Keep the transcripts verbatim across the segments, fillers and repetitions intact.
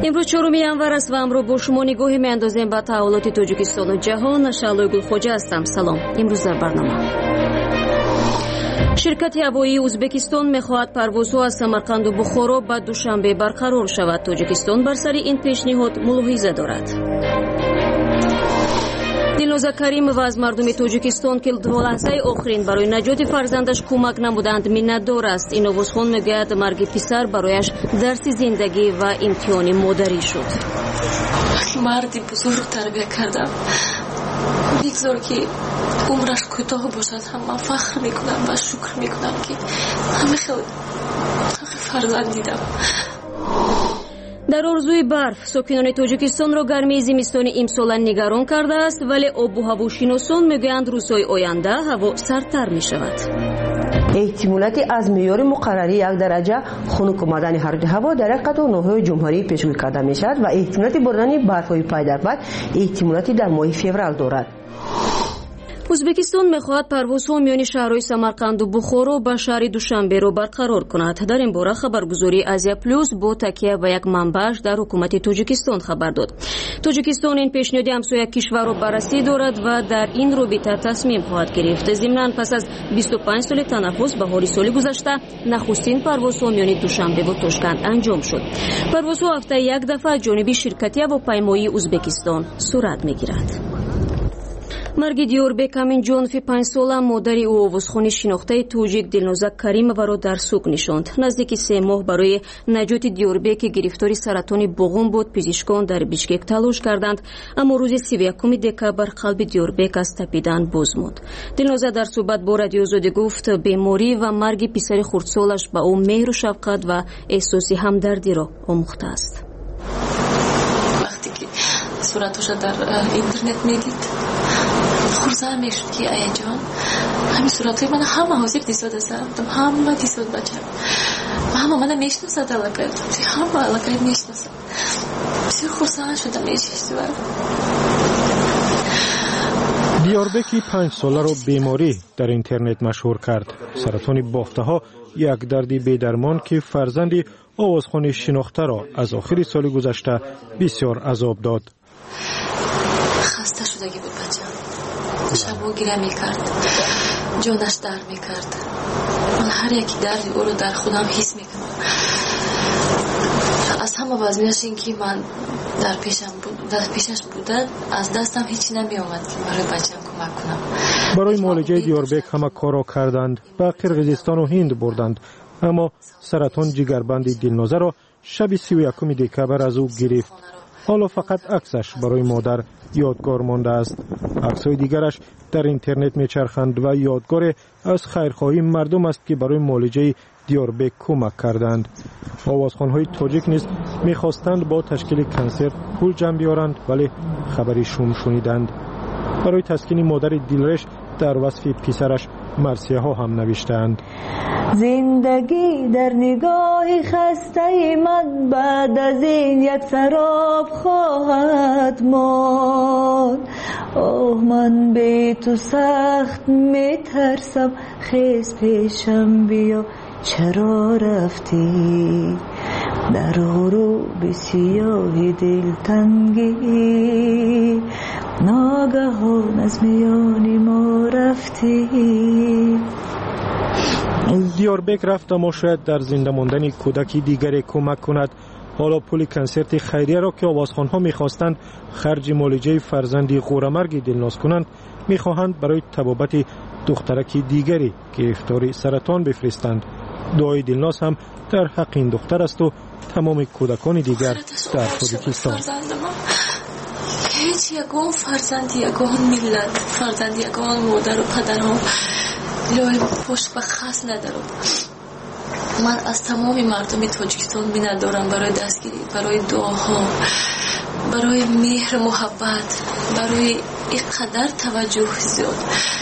امروز چهارم январ است و امروز با شما نگاهی میاندازیم به تحولات تاجیکستان و جهان. شعله گلخوجه هستم. سلام. امروز در برنامه شرکت هوایی ازبکستان میخواهد پروازها از سمرقند و بخارا به دوشنبه برقرار شود. تاجیکستان بر سر این پیشنهاد ملاحظه دارد. دلنوزا کریم و از مردم تاجیکستان که در لحظه آخرین برای نجات فرزندش کمک نمودند منتدار است. این آوازخوان میگوید مرگ پسر برایش درس زندگی و امتحان مادری شد. مردی بزرگ تربیت کردم، بگذار که عمرش کوتاه باشد هم من فخر میکنم و شکر میکنم که همه خیلی فرزند دیدم. در آرزوی برف ساکنان تاجیکستان را گرمی زمستان امسال نگران کرده است، ولی آب و هواشناسان میگویند روزهای آینده هوا سردتر می شود. احتمالاتی از معیار مقرری یک درجه خنک آمدن حرارت هوا در یک قطار ناحیه جمهوری پیشگویی کرده می شود و احتمالاتی بردن برف‌های پای در پای احتمالاتی در ماه فوریه دارد. ازبکستان میخواهد پروازها میان شهرهای سمرقند و بخارا به شهر دوشنبه را برقرار کند. در این باره خبرگزاری آزیا پلوس با تکیه به یک منبعش در حکومت تاجیکستان خبر داد. تاجیکستان این پیشنهاد همسایه کشور را بررسی دارد و در این رابطه تصمیم خواهد گرفت. ضمناً پس از بیست و پنج سال تنفس بهار سال گذشته نخستین پروازها میان دوشنبه و تاشکند انجام شد. پروازها هفته یک دفعه جانب شرکت هواپیمایی ازبکستان صورت میگیرد. مرگ دیوربک امینجانوفی پنج ساله مادری او آوازخوان شناخته توجیک دلنوزا کریمова را در سوگ نشاند. نزدیک سه ماه برای نجات دیوربک که گرفتار سرطان بوغم بود پزشکان در بیشکک تلاش کردند، اما روز سی و یکم دکامبر قلب دیوربک از تپیدن باز ماند. دلنوزا در صحبت با رادیو آزادی گفت بیماری و مرگ پسر خردسالش به او مهر و شفقت و احساس همدردی را آموخته است. وقتی که صورتش در اینترنت میدید خورزه میشد که ای جان همین صورتهای من همه حاضر دیساد هستم، همه دیساد بچه و همه من میشناسد علاقه همه علاقه میشناسد. بسیار خورزه شدم میشناسد. دیوربکی پنج ساله را بیماری در اینترنت مشهور کرد. سرطان بافته ها یک دردی بیدرمان که فرزندی آوازخوان شناخته را از آخر سال گذشته بسیار عذاب داد. خسته شدگی بود بچه، شبا گیره میکرد، جانش در میکرد. من هر یکی دردی او رو در خودم حس میکنم. از همه وزمیش این که من در پیشم بود، در پیشش بودن از دستم هیچی نمی آمد که برای بچم کمک کنم. برای معالجه دیوربک همه کارا کردند، به قرقیزستان و هند بردند، اما سرطان جگربند دلنوزا را شب سی و یکم دکامبر از او گرفت. حالا فقط عکسش برای مادر یادگار مانده است. عکس‌های دیگرش در اینترنت میچرخند و یادگار از خیرخواهی مردم است که برای معالجه دیوربک کمک کردند. آوازخوان‌های تاجیک نیز می‌خواستند با تشکیل کنسرت پول جمع بیارند، ولی خبری شوم شنیدند. برای تسکین مادر دلرش در وصف پسرش مرثیه ها هم نوشتند. زندگی در نگاه خسته من بعد از این یک سراب خواهد ماند. اوه من به تو سخت میترسم، خیز پیشم بیا چرا رفتی در غروب سیاه دلتنگی ناگهان از میان ما رفتی. دیوربک رفت اما شاید در زنده ماندن کودکی دیگری کمک کند. حالا پول کنسرت خیریه را که آوازخوان‌ها می‌خواستند خرج معالجه فرزندی غورمرگ دلناز کنند می‌خواهند برای طبابت دخترک دیگری که گرفتار سرطان بفرستند. دعای دلناز هم در حق این دختر است و تمام کودکان دیگر در تاجیکستان. هیچ یکان فرزند یکان ملت، فرزند یکان مادر و پدر ها لای پشت به خاص ندارم. من از تمام مردم تاجیکستان می‌ندارم برای دستگیری، برای دعاها، برای مهر محبت، برای اینقدر توجه زیاد.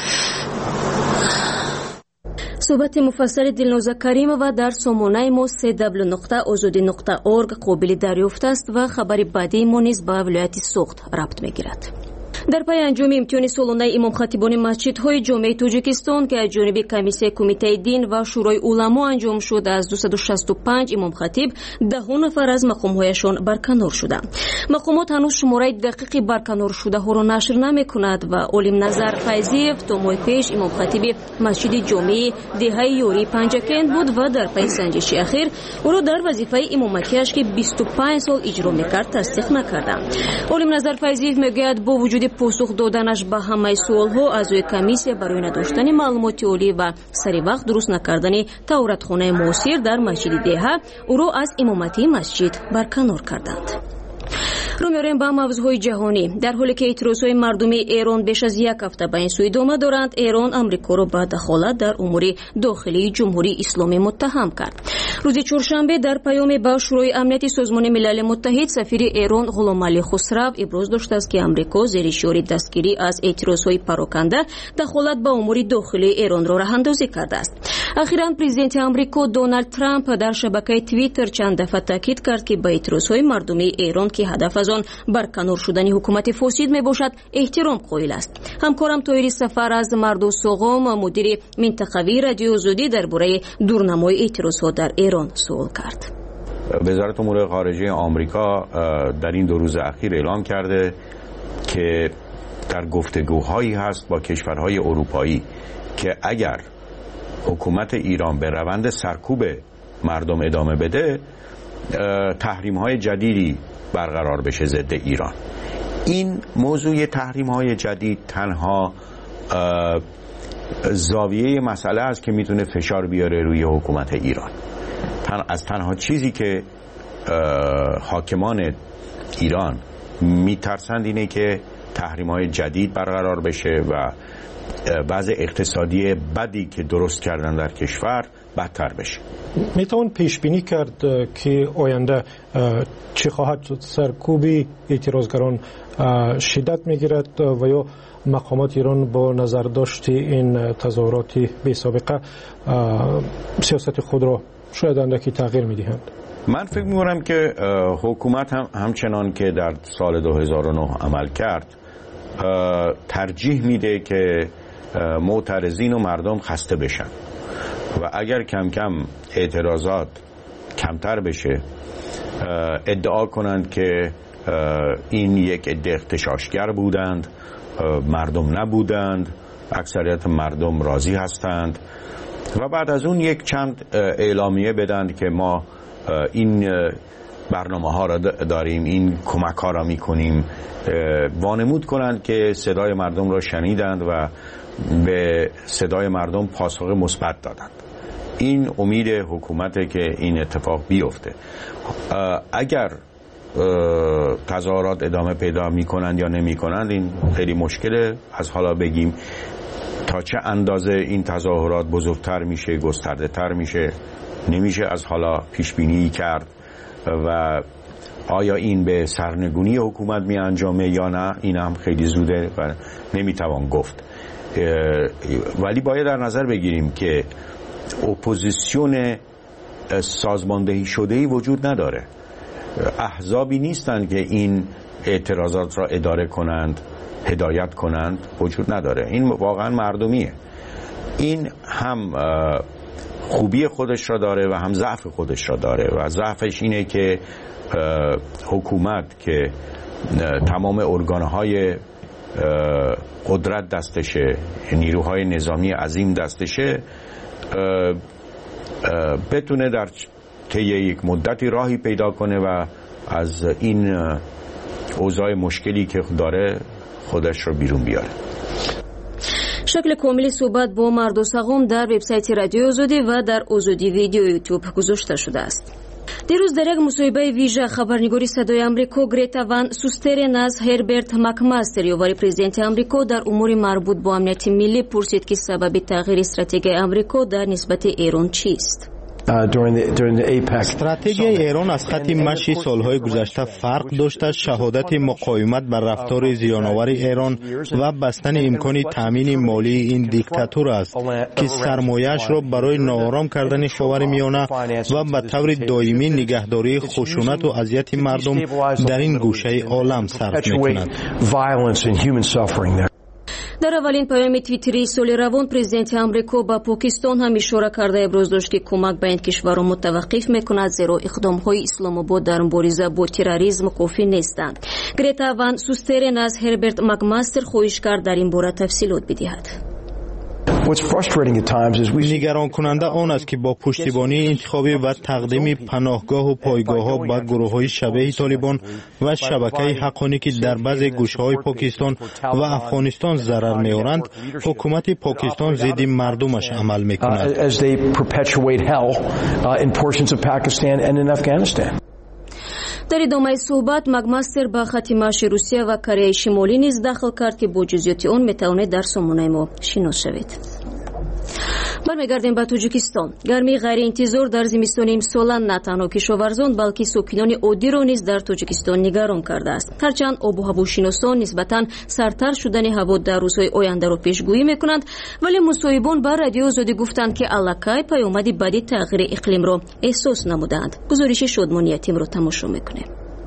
صحبت مفصل دلنوزا کریمова در سامانه ما سه دبلیو نقطه آزادی نقطه اورگ قابل دریافت است و خبر بعدی ما نیز به ولایت سوخت ربط می‌گیرد. در پی انجام امتحان سالانه امام خطیبان مسجدهای جامعه تاجیکستان که از جانب کمیسیون کمیته دین و شورای علما انجام شد، از دویست و شصت و پنج امام خطیب ده نفر از مقامهایشان برکنار شدند. مقامات هنوز شماره دقیقی برکنار شده ها را نشر نمی کند و علیم نظر فیضیف تا ماه پیش امام خطیب مسجد جامعه دهه یوری پنجکند بود و در پی سنجش اخیر او را در وظیفه امامتیش که بیست و پنج سال اجرا میکرد تصدیق نکردند. علیم نظر فیضیف میگوید با وجود پاسخ دادنش به همه سوالها از روی کمیسیون برای نداشتن معلومات عالی و سری وقت درست نکردن توراتخانه معاصر در مسجد دهه او را از امامتی مسجد برکنار کردند. رو میاریم با موضوعهای جهانی. در حالی که اعتراضهای مردمی ایران بیش از یک هفته به این سو ادامه دارند، ایران امریکا را به دخالت در امور داخلی جمهوری اسلامی متهم کرد. روز چهارشنبه در پیامی به شورای امنیت سازمان ملل متحد سفیر ایران غلامعلی خسرو ابراز داشته است که امریکا زیر شعار دستگیری از اعتراضهای پراکنده دخالت به امور داخلی ایران را راهاندازی کرده است. اخیراً پرزیدنت امریکا دونالد ترامپ در شبکه توییتر چند دفعه تاکید کرد که به اعتراضهای مردمی ایران که هدف از آن برکنار شدن حکومت فاسد می باشد احترام قائل است. همکارم طاهری سفر از مردو سوغام مدیر منطقوی رادیو آزادی درباره دورنمای اعتراضها در ایران سوال کرد. وزارت امور خارجه آمریکا در این دو روز اخیر اعلام کرده که در گفتگوهایی هست با کشورهای اروپایی که اگر حکومت ایران به روند سرکوب مردم ادامه بده، تحریم‌های جدیدی برقرار بشه ضد ایران. این موضوع تحریم‌های جدید تنها زاویه مسئله است که میتونه فشار بیاره روی حکومت ایران. از تنها چیزی که حاکمان ایران میترسند اینه که تحریم‌های جدید برقرار بشه و وضع اقتصادی بدی که درست کردن در کشور بدتر بشه. میتوان پیش بینی کرد که آینده چه خواهد شد؟ سرکوب اعتراضگران شدت میگیرد و یا مقامات ایران با نظر داشت این تظاهرات بی سابقه سیاست خود را شاید اندکی تغییر میدهند؟ من فکر می‌کنم که حکومت هم همچنان که در سال دو هزار و نه عمل کرد ترجیح میده که معترضین و مردم خسته بشن و اگر کم کم اعتراضات کمتر بشه، ادعا کنند که این یک عده اغتشاشگر بودند، مردم نبودند، اکثریت مردم راضی هستند و بعد از اون یک چند اعلامیه بدند که ما این برنامه ها را داریم، این کمک ها را می کنیم، وانمود کنند که صدای مردم را شنیدند و به صدای مردم پاسخ مثبت دادند. این امید حکومته که این اتفاق بیفته. اگر تظاهرات ادامه پیدا می کنند یا نمی کنند این خیلی مشکله. از حالا بگیم تا چه اندازه این تظاهرات بزرگتر میشه، گسترده تر میشه، نمیشه از حالا پیش بینی کرد و آیا این به سرنگونی حکومت می انجامه یا نه، این هم خیلی زوده و نمیتوان گفت. ولی باید در نظر بگیریم که اپوزیسیون سازماندهی شده‌ای وجود نداره. احزابی نیستند که این اعتراضات را اداره کنند، هدایت کنند، وجود نداره. این واقعا مردمیه. این هم خوبی خودش را داره و هم ضعف خودش را داره و ضعفش اینه که حکومت که تمام ارگانهای قدرت دستشه، نیروهای نظامی عظیم دستشه، بتونه در طی یک مدتی راهی پیدا کنه و از این اوضاع مشکلی که داره خودش رو بیرون بیاره. شکل کاملی صحبت با مردو سقم در وبسایت رادیو آزادی و در آزادی ویدیو یوتیوب گذاشته شده است. دیروز در یک مصاحبه ویژه خبرنگاری صدای آمریکا گریتا وان سوسترن از هربرت مکماستر یاور پرزیدنت آمریکا در امور مربوط با امنیت ملی پرسید که سبب تغییر استراتژی آمریکا در نسبت ایران چیست. استراتژی ایران از خط مشی سالهای گذشته فرق داشته. شهادت مقاومت بر رفتار زیان‌آور ایران و بستن امکان تامین مالی این دیکتاتور است که سرمایه‌اش را برای ناآرام کردن خاورمیانه و به طور دائمی نگهداری خشونت و اذیت مردم در این گوشه عالم صرف می‌کند. در اولین پیام توییتری سال روان پرزیدنت آمریکا با پاکستان هم اشاره کرده ابراز داشت که کمک به این کشور را متوقف میکند زیرا اقدام‌های اسلام آباد در مبارزه با تروریسم کافی نیستند. گریتا وان سوسترن از هربرت مکماستر خواهش کرد در این باره تفصیلات بدهد. نگران کننده آن است که با پشتیبانی انتخابی و تقدیم پناهگاه و پایگاه ها به گروه های شبیه طالبان و شبکه حقانی که در بعض گوشه های پاکستان و افغانستان ضرر می آورند، حکومت پاکستان ضد مردمش عمل می کند. در ادامه صحبت مکماستر با خط مشی روسیه و کره شمالی نیز دخل کرد که با جزئیات آن میتواند در سامانه ما شناس شوید. برمیگردیم به تاجیکستان. گرمی غیر انتظار در زمستان امسال نه تنها کشاورزان بلکه ساکنان عادی را نیز در تاجیکستان نگران کرده است. هرچند آب و هواشناسان نسبتاً سردتر شدن هوا در روزهای آینده را پیشگویی میکنند، ولی مصاحبان با رادیو آزادی گفتند که الکی پیامد بدی تغییر اقلیم را احساس نمودند. گزارش شادمانی یتیم را تماشا میکنیم.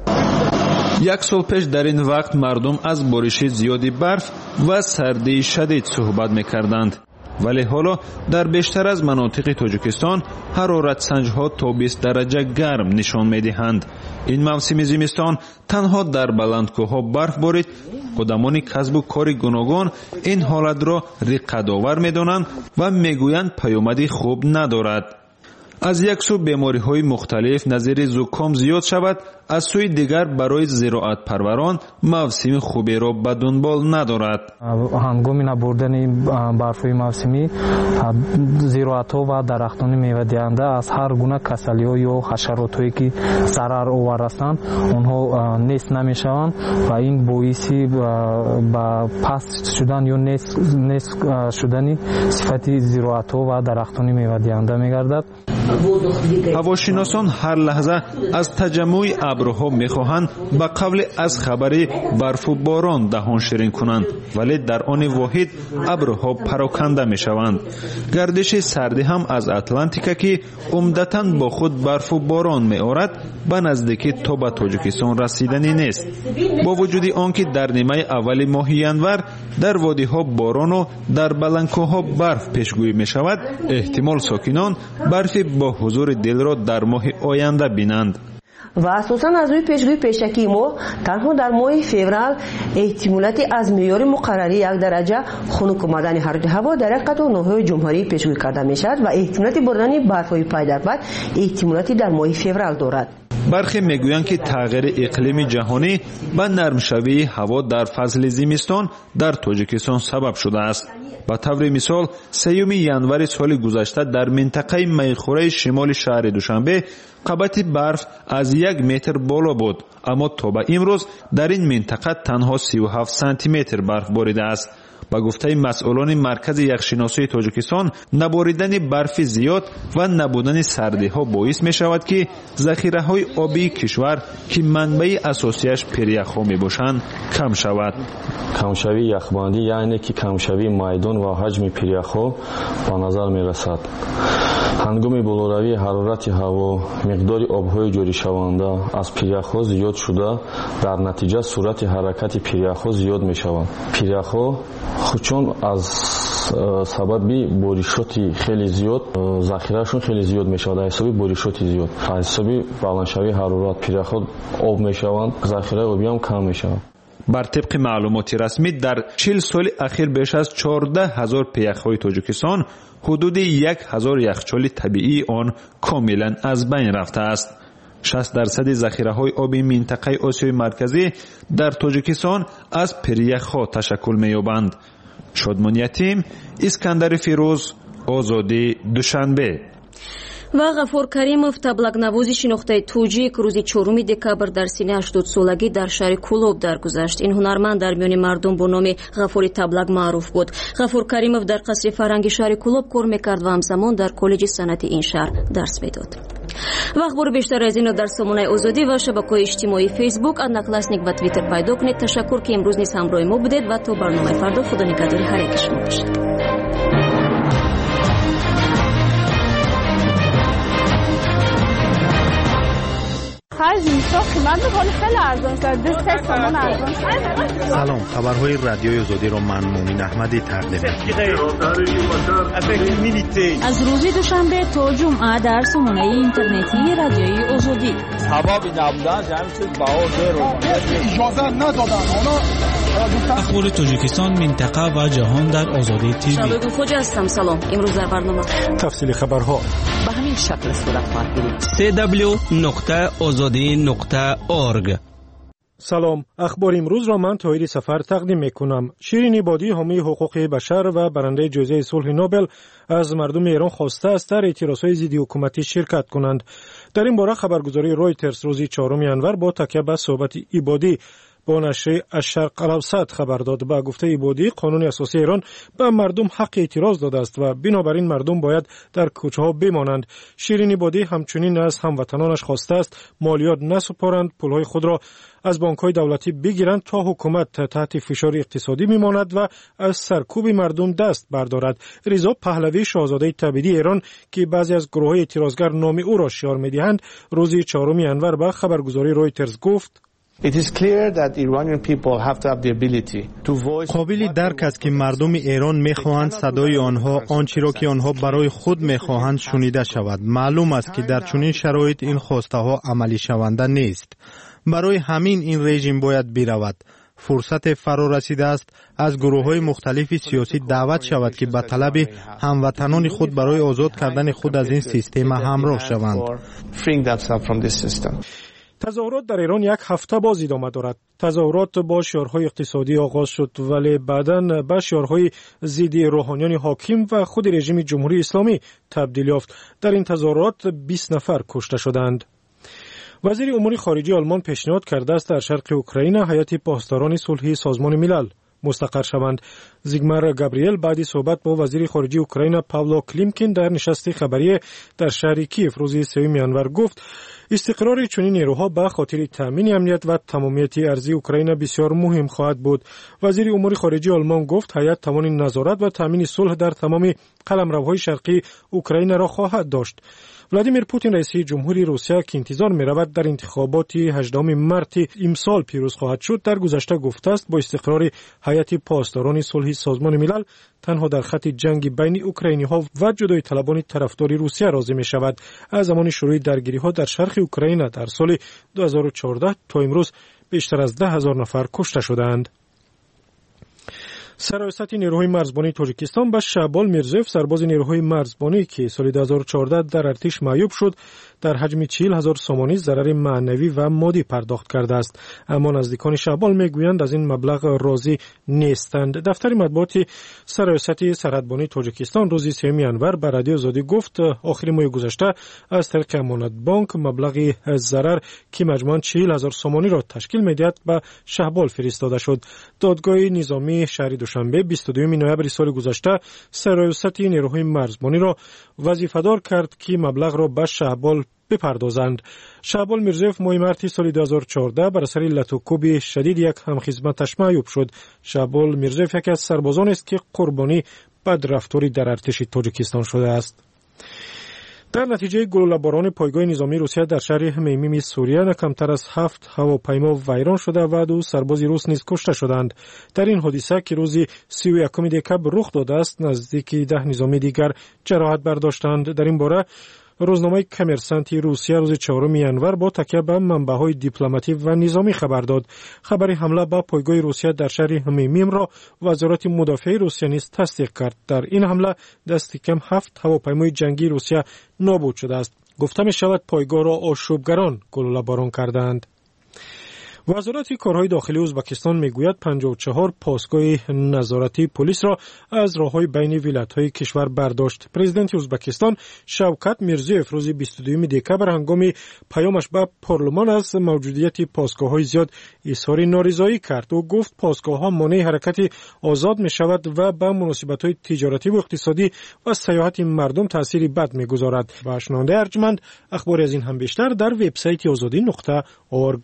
یک سال پیش در این وقت مردم از بارش زیادی برف و سردی شدید صحبت میکردند، ولی حالا در بیشتر از مناطق تاجیکستان حرارت سنج‌ها تا بیست درجه گرم نشان می‌دهند. این موسم زمستان تنها در بلندکوه‌ها برف بارید. خودمان کسب و کار گوناگون این حالت را رقت‌آور می‌دانند و می‌گویند پیامدی خوب ندارد. از یک سو بیماری‌های مختلف نظیر زکام زیاد شود، از سوی دیگر برای زراعت پروران موسم خوبی را به دنبال ندارد. هنگام نبردن برف‌های موسمی زراعت‌ها و درختان میوه‌دهنده از هر گونه کسلی‌ها یا حشرات‌هایی که ضرر آور هستند آنها نیست نمی‌شوند و این باعثی به پست شدن یا نیست شدن صفت زراعت‌ها و درختان میوه‌دهنده می‌گردد. هواشناسان هر لحظه از تجمع ابرها میخواهند به قبل از خبری برف و باران دهان شیرین کنند، ولی در آن واحد ابرها پراکنده میشوند. گردش سردی هم از اتلانتیکا که عمدتاً با خود برف و باران میآورد به نزدیکی تا به تاجیکستان رسیدنی نیست. با وجود آنکه در نیمه اول ماه ینور در وادی ها باران و در بلندکوها برف پیشگویی می شود، احتمال ساکنان برف با حضور دل را در ماه آینده بینند. و اساساً از روی پیشگویی پیشکی ما تنها در ماه فوریه احتمالاتی از معیار مقرری یک درجه خنک آمدن حرارت هوا در یک قطار ناحیه جمهوری پیشگویی کرده می شود و احتمالاتی بردن برف‌های پای در پای احتمالاتی در ماه فوریه دارد. برخی میگویند که تغییر اقلیم جهانی به نرمشوی هوا در فصل زمستان در تاجیکستان سبب شده است. به طور مثال سیوم ینور سال گذشته در منطقه میخوره شمال شهر دوشنبه قبط برف از یک متر بالا بود، اما تا به امروز در این منطقه تنها سی و هفت سانتی متر برف باریده است. با گفته مسئولان مرکز یخشناسی تاجیکستان، نباریدن برف زیاد و نبودن سردی ها باعث می شود که ذخیره های آبی کشور که منبع اساسیش پریخ ها می باشند کم شود. کمشوی یخبندی یعنی که کمشوی میدان و حجم پریخ ها به نظر می رسد. هنگام بالوروی حرارت هوا مقدار آب‌های جاری شونده از پریخ‌ها زیاد شده، در نتیجه سرعت حرکت پریخ‌ها زیاد می‌شود. پریخ‌ها چون از سبب بارشات خیلی زیاد ذخیرهشون خیلی زیاد می‌شود، از حساب بارشات زیاد، از حساب بلندشوی حرارت پریخ‌ها آب می‌شوند، ذخیره آبی هم کم می‌شود. بر طبق معلومات رسمی در چهل سال اخیر بیش از چهارده هزار پیخ‌های تاجیکستان حدود یک هزار یخچال طبیعی آن کاملا از بین رفته است. شصت درصد ذخیره‌های آبی منطقه آسیای مرکزی در تاجیکستان از پریخ‌ها تشکل می‌یابند. شادمان یتیم، اسکندر فیروز، آزادی، دوشنبه. و غفور کریمов таблакнавози шинохтаи тоҷик рӯзи чоруми декабр дар синни ҳаштод солагӣ дар шаҳри Кӯлоб даргузашт. Ин ҳунарманд дар миёни мардум бо номи ғафури таблак маъруф буд. ғафур каримов дар қасри фарҳанги шаҳри Кӯлоб кор мекард ва ҳамзамон дар коллеҷи санъати ин шаҳр дарс медод. ва ахбори бештар аз ино дар сомонаи озодӣ ва шабакаҳои иҷтимоии фейсбук, одноклассник ва твиттер пайдо кунед. Ташаккур ки имрӯз низ ҳамроҳи мо будед ва то барномаи фардо худо нигаҳдори ҳар яки шумо бошад. سلام، خبرهای رادیوی آزادی را من مومن احمدی تقدیم می‌کنم. از روز دوشنبه تا جمعه در سامانه اینترنتی رادیوی آزادی. سبب نبودن جمع شد بهادر اجازه ندادن. اخبار تاجیکستان، منطقه و جهان در آزادی تیوی. شبکه خوجا هستم. سلام. امروز در برنامه تفصیل خبرها به همین شکل صورت خواهد گرفت. سی دبلیو نقطه آزادی نقطه اورگ. سلام، اخبار امروز را من طاهری سفر تقدیم میکنم. شیرین عبادی حامی حقوق بشر و برنده جایزه صلح نوبل از مردم ایران خواسته است در اعتراضهای ضد حکومتی شرکت کنند. در این باره خبرگزاری رویترز روز چهارم ژانویه با تکیه به صحبت عبادی با نشر الشرق الاوسط خبر داد. با گفته عبادی قانون اساسی ایران به مردم حق اعتراض داده است و بنابراین مردم باید در کوچه‌ها بمانند. شیرین عبادی همچنین از هموطنانش خواسته است مالیات نسپارند، پولهای خود را از بانک‌های دولتی بگیرند تا حکومت تحت فشار اقتصادی میماند و از سرکوب مردم دست بردارد. رضا پهلوی شاهزاده تبعیدی ایران که بعضی از گروه‌های اعتراضگر نام او را شعار می‌دهند روز چهارم ژانویه به خبرگزاری رویترز گفت قابل درک است که مردم ایران میخواهند صدای آنها آنچه را که آنها برای خود میخواهند شنیده شود. معلوم است که در چنین شرایط این خواسته ها عملی شونده نیست. برای همین این رژیم باید برود. فرصت فرا رسیده است از گروه های مختلف سیاسی دعوت شود که به طلب هموطنان خود برای آزاد کردن خود از این سیستم همراه شوند. تظاهرات در ایران یک هفته باز ادامه دارد. تظاهرات با شعارهای اقتصادی آغاز شد ولی بعداً به شعارهای ضد روحانیان حاکم و خود رژیم جمهوری اسلامی تبدیل یافت. در این تظاهرات بیست نفر کشته شدند. وزیر امور خارجه آلمان پیشنهاد کرده است در شرق اوکراین هیئت پاسداران صلحی سازمان ملل مستقر شوند. زیگمار گابریل بعد صحبت با وزیر خارجه اوکراین پاولو کلیمکین در نشست خبری در شهر کیف روز سوم ژانویه گفت استقرار چنین نیروها به خاطر تامین امنیت و تمامیت ارضی اوکراین بسیار مهم خواهد بود. وزیر امور خارجه آلمان گفت هیئت توان نظارت و تامین صلح در تمام قلمروهای شرقی اوکراین را خواهد داشت. ولادیمیر پوتین رئیس جمهوری روسیه که انتظار می‌رود در انتخابات هجدهم مارس امسال پیروز خواهد شد در گذشته گفته است با استقرار هیئت پاسداران صلح سازمان ملل تنها در خط جنگ بین اوکراینی‌ها و جدای طلبان طرفدار روسیه راضی می‌شود. از زمان شروع درگیری‌ها در شرق اوکراین در سال دو هزار و چهارده تا امروز بیشتر از ده هزار نفر کشته شدند. سرایست نیروهای مرزبانی تاجیکستان به شعبال میرزویف سرباز نیروهای مرزبانی که سال دو هزار و چهارده در ارتش معیوب شد در حجم چهل هزار سامانی ضرر معنوی و مادی پرداخت کرده است. اما نزدیکان شعبال میگویند از این مبلغ راضی نیستند. دفتر مطبوعات سرایست سرحدبانی تاجیکستان روز سوم ژانویه به رادیو آزادی گفت آخر ماه گذشته از طریق امانت بانک مبلغ ضرر که مجموعاً چهل هزار سامانی را تشکیل میدهد به شعبال فرستاده شد. دادگاه نظامی شهر دوشنبه بیست و دوم نوامبر سال گذشته سرایست نیروهای مرزبانی را وظیفه‌دار کرد که مبلغ را به شعبال بپردازند. شعبال میرزویف ماه مارس سال دو هزار و چهارده بر اثر لطوکوب شدید یک همخدمتش معیوب شد. شعبال میرزویف یکی از سربازان است که قربانی بدرفتاری در ارتش تاجیکستان شده است. در نتیجه گلوله‌باران پایگاه نظامی روسیه در شهر همیمیم سوریه کمتر از هفت هواپیما ویران شده و دو سرباز روس نیز کشته شدند. در این حادثه که روز سی و یکم دکبر رخ داده است نزدیک ده نظامی دیگر جراحت برداشتند. در این باره روزنامه کمرسانتی روسیه روز چهارم ژانویه با تکیه به منبع‌های دیپلماتیک و نظامی خبر داد. خبر حمله به پایگاه روسیه در شهر همیمیم را وزارت مدافعه روسیه نیز تصدیق کرد. در این حمله دست کم هفت هواپیمای جنگی روسیه نابود شده است. گفته می شود پایگاه را آشوبگران گلوله‌باران کردند. وزارت کارهای داخلی ازبکستان میگوید پنجاه و چهار پاسگاه نظارتی پلیس را از راههای بین ولایت‌های کشور برداشت. پرزیدنت ازبکستان شوکت میرزیوف روز بیست و دوم دکبر هنگام پیامش به پارلمان از موجودیت پاسگاه‌های زیاد اظهار نارضایی کرد. او گفت پاسگاه‌ها مانع حرکت آزاد می‌شود و به مناسبت‌های تجارتی و اقتصادی و سیاحت مردم تأثیر بد می‌گذارد. و شنونده ارجمند اخبار از این هم بیشتر در وبسایت آزادی نقطه اورگ.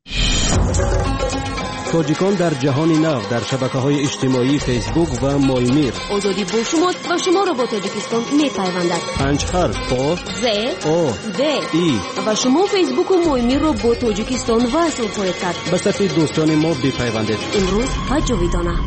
تاجیکان در جهان نو در شبکه‌های اجتماعی فیسبوک و مایمیر. آزادی با شما و شما را با تاجیکستان می‌پیوندد. پنج حرف با ز او د ای و شما فیسبوک و مایمیر را با تاجیکستان وصل خواهید کرد. به صف دوستان ما بپیوندید. امروز حج جاویدانه.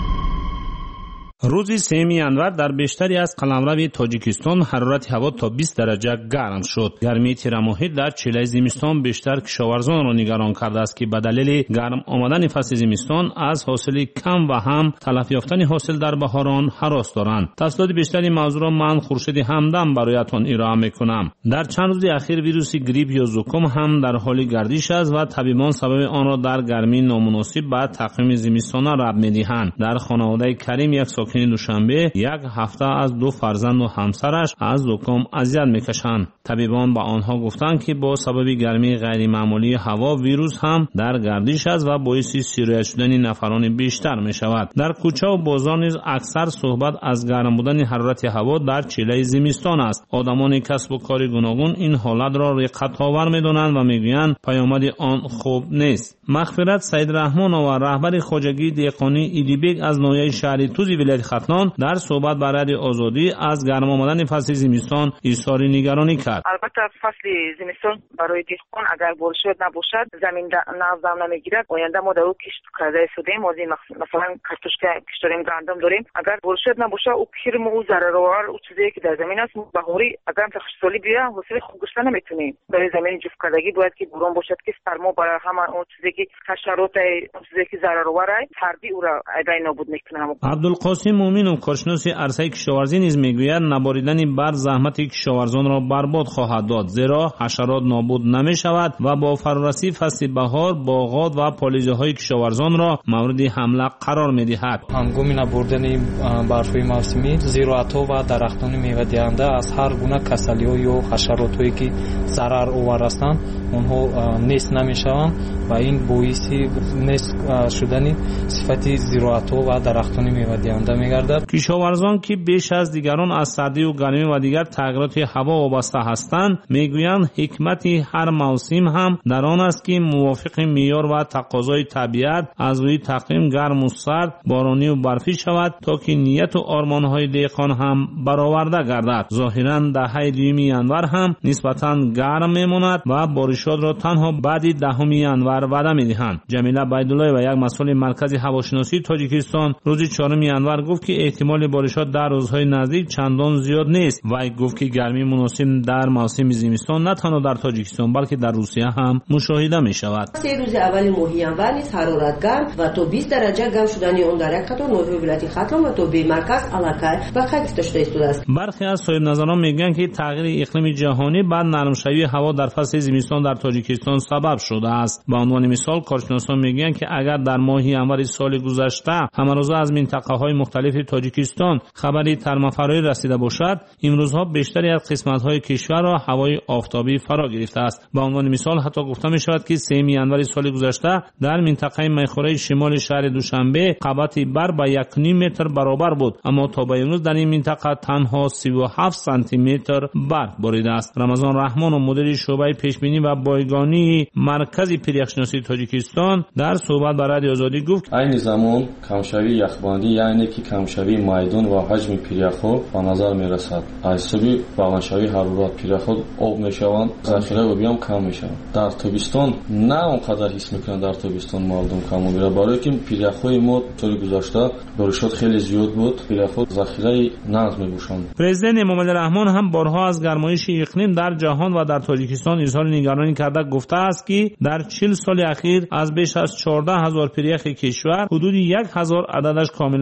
روز سوم ینور در بیشتری از قلمرو تاجیکستان حرارت هوا تا بیست درجه گرم شد. گرمی تیرماهی در چیله زمستان بیشتر کشاورزان را نگران کرده است که به دلیل گرم آمدن فصل زمستان از حاصل کم و هم تلف یافتن حاصل در بهاران هراس دارند. تفصیلات بیشتری موضوع را من خورشید همدم برایتان ارائه میکنم. در چند روز اخیر ویروس گریپ یا زکام هم در حال گردش است و طبیبان سبب آن را در گرمی نامناسب به تقویم زمستانه ربط میدهند. در خانواده کریم یک ساکن دوشنبه یک هفته از دو فرزند و همسرش از زکام اذیت میکشند. طبیبان به آنها گفتند که با سبب گرمی غیر معمولی هوا ویروس هم در گردش است و باعث سیرایت شدن نفران بیشتر می شود. در کوچه و بازار نیز اکثر صحبت از گرم بودن حرارت هوا در چیله زمستان است. آدمان کسب و کار گوناگون این حالت را رقت‌آور می‌دانند و میگویند پیامد آن خوب نیست. مغفرت سید رحمان و رهبر خواجگی دهقانی ایدیبک از ناحیه شهر توزی ولایت ختلان در صحبت با رادیو آزادی از گرم آمدن فصل زمستان اظهار نگرانی کرد. البته فصل زمستان برای دهقان اگر بارشات نباشد زمین نظم نمیگیرد. آینده ما در او کشت کرده شدیم. از مثلا کارتوشکا کشت داریم، گندم داریم. اگر بارشات نباشه او کرم و ضررآور او چیزی که در زمین است بهاری اگر تخصصی بیا حاصل خوب گشته نمیتونیم. برای زمین جفت کردگی باید که باران باشد که سرما برای همه اون چیزی که حشرات اون چیزی که ضررآور است تردی او را ایدای نابود میکنه. عبدالقاسم مومن و کارشناس عرصه کشاورزی نیز میگوید نباریدن برف زحمت کشاورزان را برباد خواهد داد، زیرا حشرات نابود نمی شود و با فرارسی فصل بهار باغات و پالیزه های کشاورزان را مورد حمله قرار می دهد. هنگام نبردن برف‌های موسمی زراعت‌ها و درختان میوه دهنده از هر گونه کسلی‌ها یا حشرات‌هایی که ضرر آور هستند اونها نیست نمی شوند و این باعث نیست شدن صفت زراعت‌ها و درختان میوه دهنده می‌گردد. کشاورزان که بیش از دیگران از سردی و گرمی و دیگر تغییرات هوا وابسته هستند میگویند حکمت هر موسم هم در آن است که موافق معیار و تقاضای طبیعت از روی تقویم گرم و سرد، بارانی و برفی شود تا که نیت و آرمان‌های دهقان هم برآورده گردد. ظاهراً دهه دوم ینور هم نسبتاً گرم میماند و بارشات را تنها بعد دهم ینور وعده میدهند. جمیله بایدالله و یک مسئول مرکز هواشناسی تاجیکستان روز چهارم ینور گفت که احتمال بارشات در روزهای نزدیک چندان زیاد نیست. وی گفت که گرمی مناسب در موسم زمستان نه تنها در تاجیکستان بلکه در روسیه هم مشاهده می شود. سه روز اول ماه ینور نیز حرارت گرم و تا بیست درجه گرم شدن آن در یک قطار ناحیه ولایت ختلان و تا به مرکز علاقه به خط گذاشته شده است. برخی از صاحب نظران میگویند که تغییر اقلیم جهانی بعد نرم شوی هوا در فصل زمستان در تاجیکستان سبب شده است. به عنوان مثال کارشناسان میگویند که اگر در ماه ینور سال گذشته همروزه از منطقه‌های مختلف تاجیکستان خبری ترمافرایی رسیده باشد، امروزها بیشتری از قسمت‌های کشور را هوای آفتابی فرا گرفته است. به عنوان مثال حتی گفته می شود که سوم ینور سال گذشته در منطقه میخوره شمال شهر دوشنبه قبط برف به یک و نیم متر برابر بود، اما تا به امروز در این منطقه تنها سی و هفت سانتی متر برف باریده است. رمضان رحمان و مدیر شعبه پیشبینی و بایگانی مرکز پریخشناسی تاجیکستان در صحبت با رادیو آزادی گفت این زمان کمشوی یخبندی یعنی که کمشوی میدان و حجم پیرخو به نظر می رسد. از سبب بلندشوی حرارت پیرخو آب می شوند، ذخیره و بیام کم می شوند. در تابستان نه اونقدر حس میکنن در تابستان مردم کم میره، برای که پیرخوی ما سال گذشته بارشات خیلی زیاد بود، پیرخو ذخیره نقض می باشند. پرزیدنت امام رحمان هم بارها از گرمایش اقلیم در جهان و در تاجیکستان اظهار نگرانی کرده گفته است که در چهل سال اخیر از بیش از چهارده هزار پیرخ کشور حدود یک هزار عددش کاملا از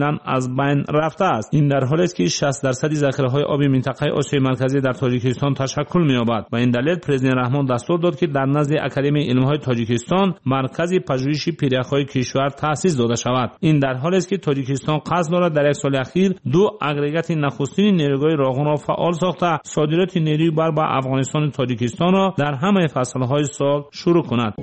از بین رفته است. این در حالی است که شصت درصد ذخیره‌های آبی منطقه آسیای مرکزی در تاجیکستان تشکل می‌یابد و این دلیل پرزیدنت رحمان دستور داد که در نزد اکادمی علم‌های تاجیکستان مرکز پژوهش پیریخ‌های کشور تأسیس داده شود. این در حالی است که تاجیکستان قصد دارد در یک سال اخیر دو اگریگات نخستین نیروگاه راغون را فعال ساخته صادرات نیروی برق به افغانستان و تاجیکستان را در همه فصل‌های سال شروع کند.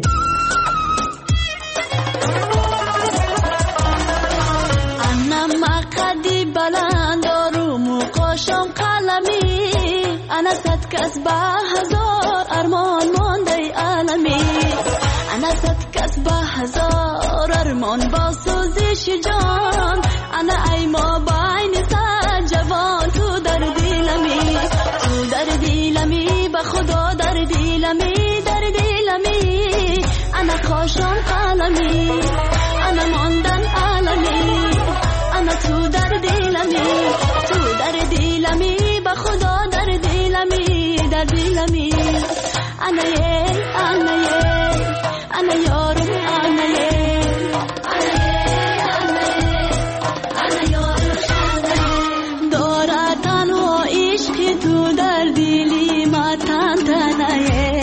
أنا صد كسبة هزار أرمان ماندي عالمي أنا صد كسبة هزار أرمان باسوزش جان أنا أي ما بعين صد جوان تو در دلمي تو در دلمي بخدا در دلمي در دلمي أنا خاشم قلمي أنا ماندن عالمي أنا تو در دلمي تو در دلمي بخدا در دلمي در دلمي أنا يه أنا يه أنا يارم أنا يه أنا يه أنا يه أنا يارم دارا تنها عشق تو در دلی ما تن تنایه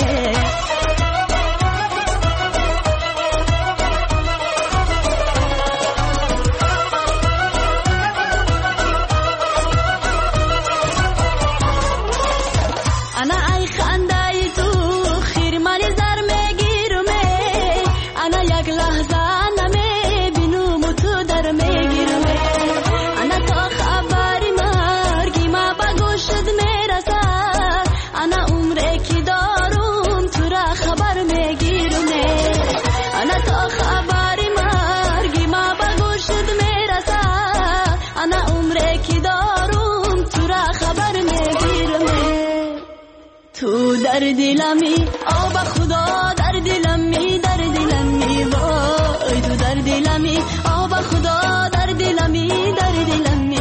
در دلمی آب خدا در دلمی در دلمی وای تو در دلمی آب خدا در دلمی در دلمی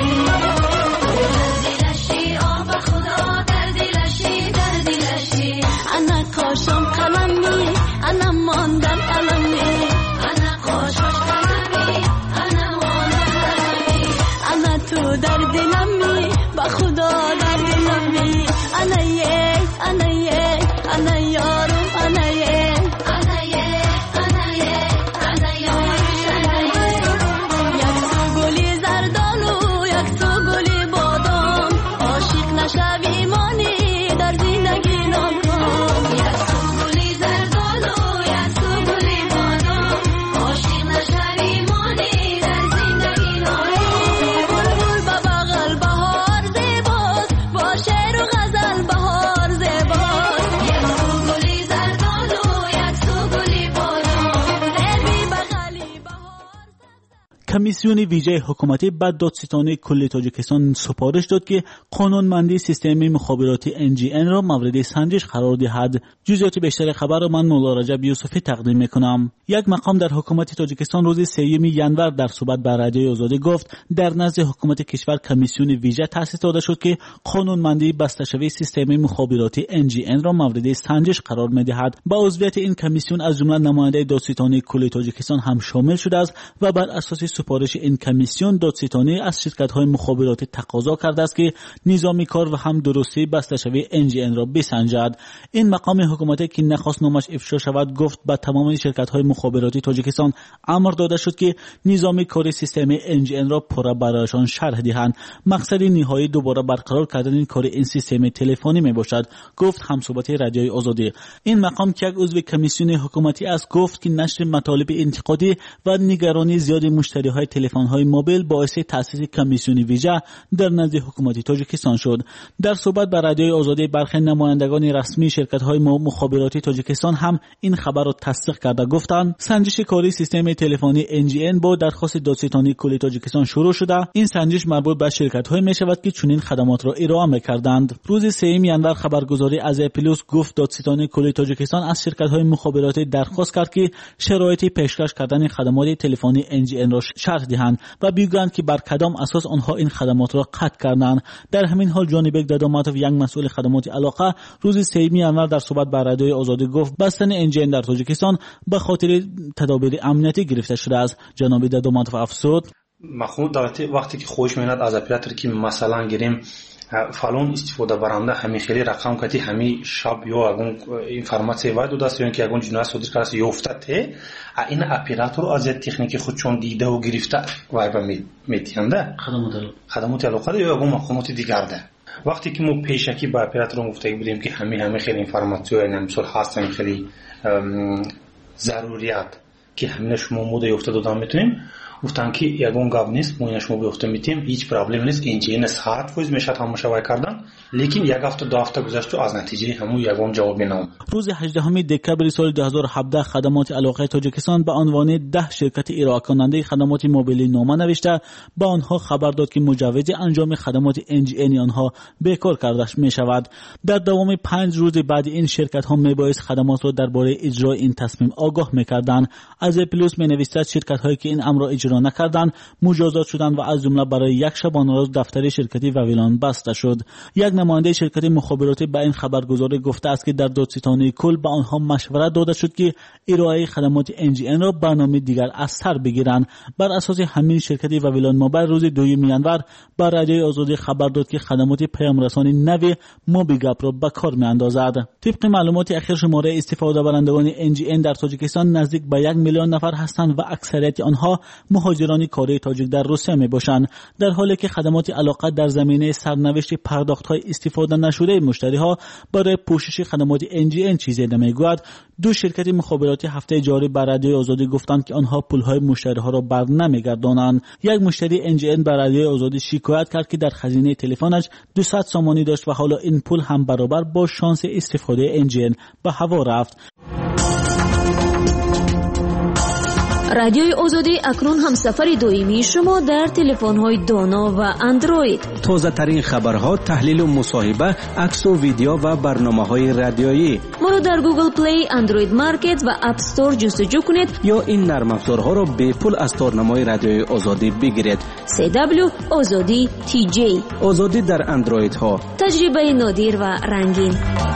دلشی آب خدا در دلشی در دلشی انا کاشم قلمی انا ماندم قلمی انا کاشم قلمی انا ماندم قلمی انا تو در دلمی با خدا در دلمی انا یه أنا يه أنا يارم أنا يه أنا يه أنا يه أنا يارم یک تو گلی زردالو یک تو گلی بادام عاشق نشوی مانی در زندگی ناکام یک تو گلی زردالو یک تو گلی بادام عاشق نشوی مانی در زندگی ناکام بلبل به بغل بهار زیباست با شعر و غزل بهار کمیسیون ویژه حکومتی به دادستانی کل تاجیکستان سفارش داد که قانونمندی سیستم مخابراتی ان جی ان را مورد سنجش قرار دهد. جزئیات بیشتر خبر را من مولا رجب یوسفی تقدیم میکنم. یک مقام در حکومت تاجیکستان روز سوم ژانویه در صحبت با رادیوی آزادی گفت در نزد حکومت کشور کمیسیون ویژه تأسیس داده شد که قانونمندی بسته‌شوی سیستم مخابراتی ان جی ان را مورد سنجش قرار میدهد. با عضویت این کمیسیون از جمله نماینده دادستانی کل تاجیکستان هم شامل شده است و بر اساس سفارش این کمیسیون دادستانی از شرکت‌های مخابراتی تقاضا کرده است که نظام کار و هم درستی بسته‌شوی ان جی ان را بسنجد. این مقام حکومتی که نخواست نامش افشا شود گفت به تمام شرکت‌های مخابراتی تاجیکستان امر داده شد که نظام کار سیستم ان جی ان را پورا برایشان شرح دهند. مقصد نهایی دوباره برقرار کردن این کار این سیستم تلفنی میباشد، گفت همصحبت رادیوی آزادی. این مقام که یک عضو کمیسیون حکومتی است گفت که نشر مطالب انتقادی و نگرانی زیاد مشتری‌های تلفن‌های موبایل باعث تأسیس کمیسیون ویژه در نزد حکومت تاجیکستان شد. در صحبت با رادیوی آزادی برخی نمایندگان رسمی شرکت‌های مخابراتی تاجیکستان هم این خبر را تصدیق کرده گفتند سنجش کاری سیستم تلفنی ان جی ان با درخواست دادستانی کل تاجیکستان شروع شده. این سنجش مربوط به شرکت‌های می‌شود که چنین خدمات را ارائه می‌کردند. روز سوم ژانویه خبرگزاری آزیا پلوس گفت دادستانی کل تاجیکستان از شرکت‌های مخابراتی درخواست کرد که شرایط پیشکش کردن خدمات تلفنی ان جی ان را شرح دهند و بگویند که بر کدام اساس آنها این خدمات را قطع کردند. در همین حال جانبک داداماتوف یک مسئول خدمات علاقه روز سوم ژانویه در صحبت با رادیوی آزادی گفت بستن ان جی ان در تاجیکستان به خاطر تدابیر امنیتی گرفته شده است. جناب داداماتوف افزود مخمود دولتی وقتی که خوش میاد از اپراتور که مثلا گیریم فلان استفاده برنده همین خیلی رقم کتی همین شب یا اون اینفورماسیون وارد دست یا اینکه اون جناس صدر کلاس یافته این اپراتور از تکنیک خود چون دیده و گرفته وای میتینده خدمات خدمات علاقه یا اون مخموت دیگر ده وقتی که ما پیشکی با اپراتور گفته بودیم که همین همین خیلی اینفورماسیون یعنی مثلا هستن خیلی ضروریات که همین شما مود یافته دادن میتونیم گفتن که یگون گاب نیست ما شما بیفته میتیم هیچ پرابلم نیست اینجین ساعت فوز میشه تمام شوای کردن لیکن یک هفته دو هفته گذشت و از نتیجه همون یگون جواب نمیاد. روز هجدهم دکبر سال دو هزار و هفده خدمات علاقه تاجیکستان به عنوان ده شرکت ارائه کننده خدمات موبیلی نامه نوشته با آنها خبر داد که مجوز انجام خدمات ان جی ان آنها بیکار کرده می شود. در دوام پنج روز بعد این شرکت ها میبایست خدمات را درباره اجرای این تصمیم آگاه میکردند. از پلوس می نویسد شرکت هایی که این امر را اجرا نکردند مجازات شدند و از جمله برای یک شبانه روز دفتر شرکتی وویلان بسته شد. یک نماینده شرکت مخابراتی به این خبرگزاری گفته است که در دادستانی کل به آنها مشورت داده شد که ارائه خدمات ان جی ان را برنامه دیگر از سر بگیرند. بر اساس همین شرکت وویلان موبایل روز دوم ینور بر رادیوی آزادی خبر داد که خدمات پیام رسانی نو موبیگاپ را به کار میاندازد. طبق معلومات اخیر شماره استفاده برندگان ان جی ان در تاجیکستان نزدیک به یک میلیون نفر هستند و اکثریت آنها مهاجران کره تاجیک در روسیه میباشند، در حالی که خدمات علاقه در زمینه سرنوشت پرداخت‌های استفاده نشده مشتری‌ها برای پوشش خدمات ان جی ان چیزی نمیگوید. دو شرکت مخابراتی هفته جاری بر رادیوی آزادی گفتند که آنها پول‌های مشتری‌ها را بر نمیگردانند. یک مشتری ان جی ان بر رادیوی آزادی شکایت کرد که در خزینه تلفنش دویست سامانی داشت و حالا این پول هم برابر با شانس استفاده ان جی ان به هوا رفت. رادیوی آزادی اکنون هم سفر دائمی شما در تلفن‌های دانا و اندروید. تازه ترین خبرها، تحلیل و مصاحبه، عکس و ویدیو و برنامه‌های رادیویی. ما رو در گوگل پلی، اندروید مارکت و اپ استور جستجو کنید یا این نرم افزارها را به پول از تارنمای رادیوی آزادی بگیرید. سی دبلیو آزادی تی جی. آزادی در اندروید ها. تجربه نادر و رنگین.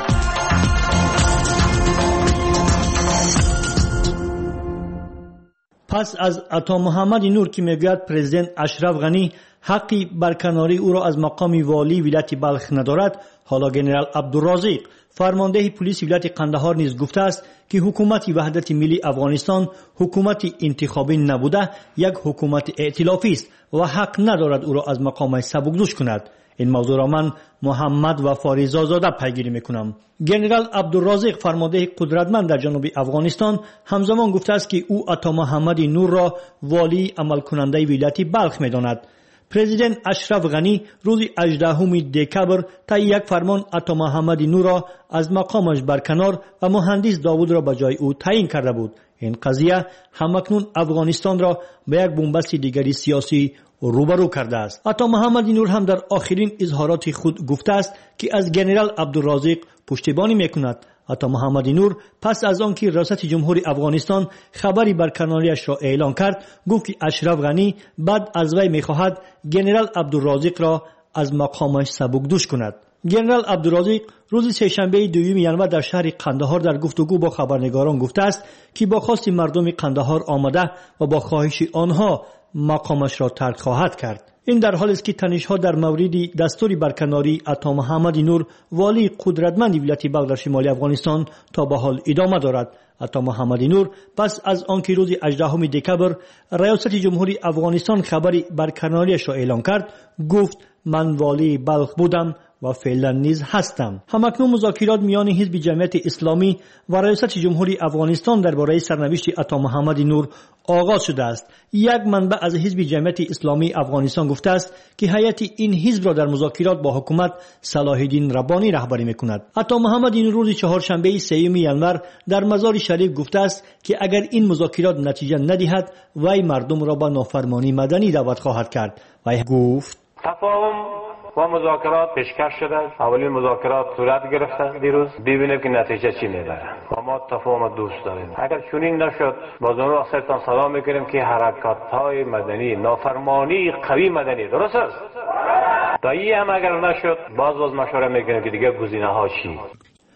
پس از عطا محمد نور که میگوید پرزیدنت اشرف غنی حقی برکناری او را از مقام والی ولایت بلخ ندارد، حالا جنرال عبدالرازق فرمانده پلیس ولایت قندهار نیز گفته است که حکومت وحدت ملی افغانستان حکومت انتخابی نبوده، یک حکومت ائتلافی است و حق ندارد او را از مقامش سبکدوش کند. این موضوع را من محمد و فاریزا زاده پیگیری میکنم. جنرال عبدالرازق فرمانده قدرتمند در جنوب افغانستان همزمان گفته است که او عطا محمد نور را والی عمل کننده ولایت بلخ میداند. پرزیدنت اشرف غنی روز هجدهم دکبر طی یک فرمان عطا محمد نور را از مقامش برکنار و مهندس داوود را به جای او تعیین کرده بود. این قضیه همکنون افغانستان را به یک بنبست دیگری سیاسی روبرو کرده است. عطا محمد نور هم در آخرین اظهارات خود گفته است که از جنرال عبدالرازق پشتیبانی میکند. عطا محمد نور پس از آنکه ریاست جمهوری افغانستان خبری برکناریش را اعلان کرد، گفت که اشرف غنی بعد از وی میخواهد جنرال عبدالرازق را از مقامش سبکدوش کند. جنرال عبدالرازق روز سه‌شنبه دوم ینور در شهر قندهار در گفتگو با خبرنگاران گفته است که با خواست مردم قندهار آمده و با خواهش آنها مقامش را ترک خواهد کرد. این در حالی است که تنش‌ها در مورد دستور برکناری عطا محمد نور والی قدرتمند ولایت بلخ در شمال افغانستان تا به حال ادامه دارد. عطا محمد نور پس از آنکه روز هجدهم دکبر ریاست جمهوری افغانستان خبری برکناریش را اعلان کرد، گفت من والی بلخ بودم و فعلا نیز هستم. همکنون مذاکرات میان حزب جمعیت اسلامی و ریاست جمهوری افغانستان درباره سرنوشت عطا محمد نور آغاز شده است. یک منبع از حزب جمعیت اسلامی افغانستان گفته است که هیئت این حزب را در مذاکرات با حکومت صلاح الدین ربانی رهبری میکند. عطا محمد نور روز چهارشنبه سوم ینور در مزار شریف گفته است که اگر این مذاکرات نتیجه ندهد وی مردم را به نافرمانی مدنی دعوت خواهد کرد. وی گفت تفاهم و مذاکرات پیشکش شده. اولین مذاکرات صورت گرفته دیروز، ببینیم که نتیجه چی میبره و ما تفاهم دوست داریم. اگر چنین نشد باز اون رو سرتان سلام میکنیم که حرکات های مدنی، نافرمانی قوی مدنی درست است. تا این هم اگر نشد باز باز مشوره میکنیم که دیگه گزینه ها چی.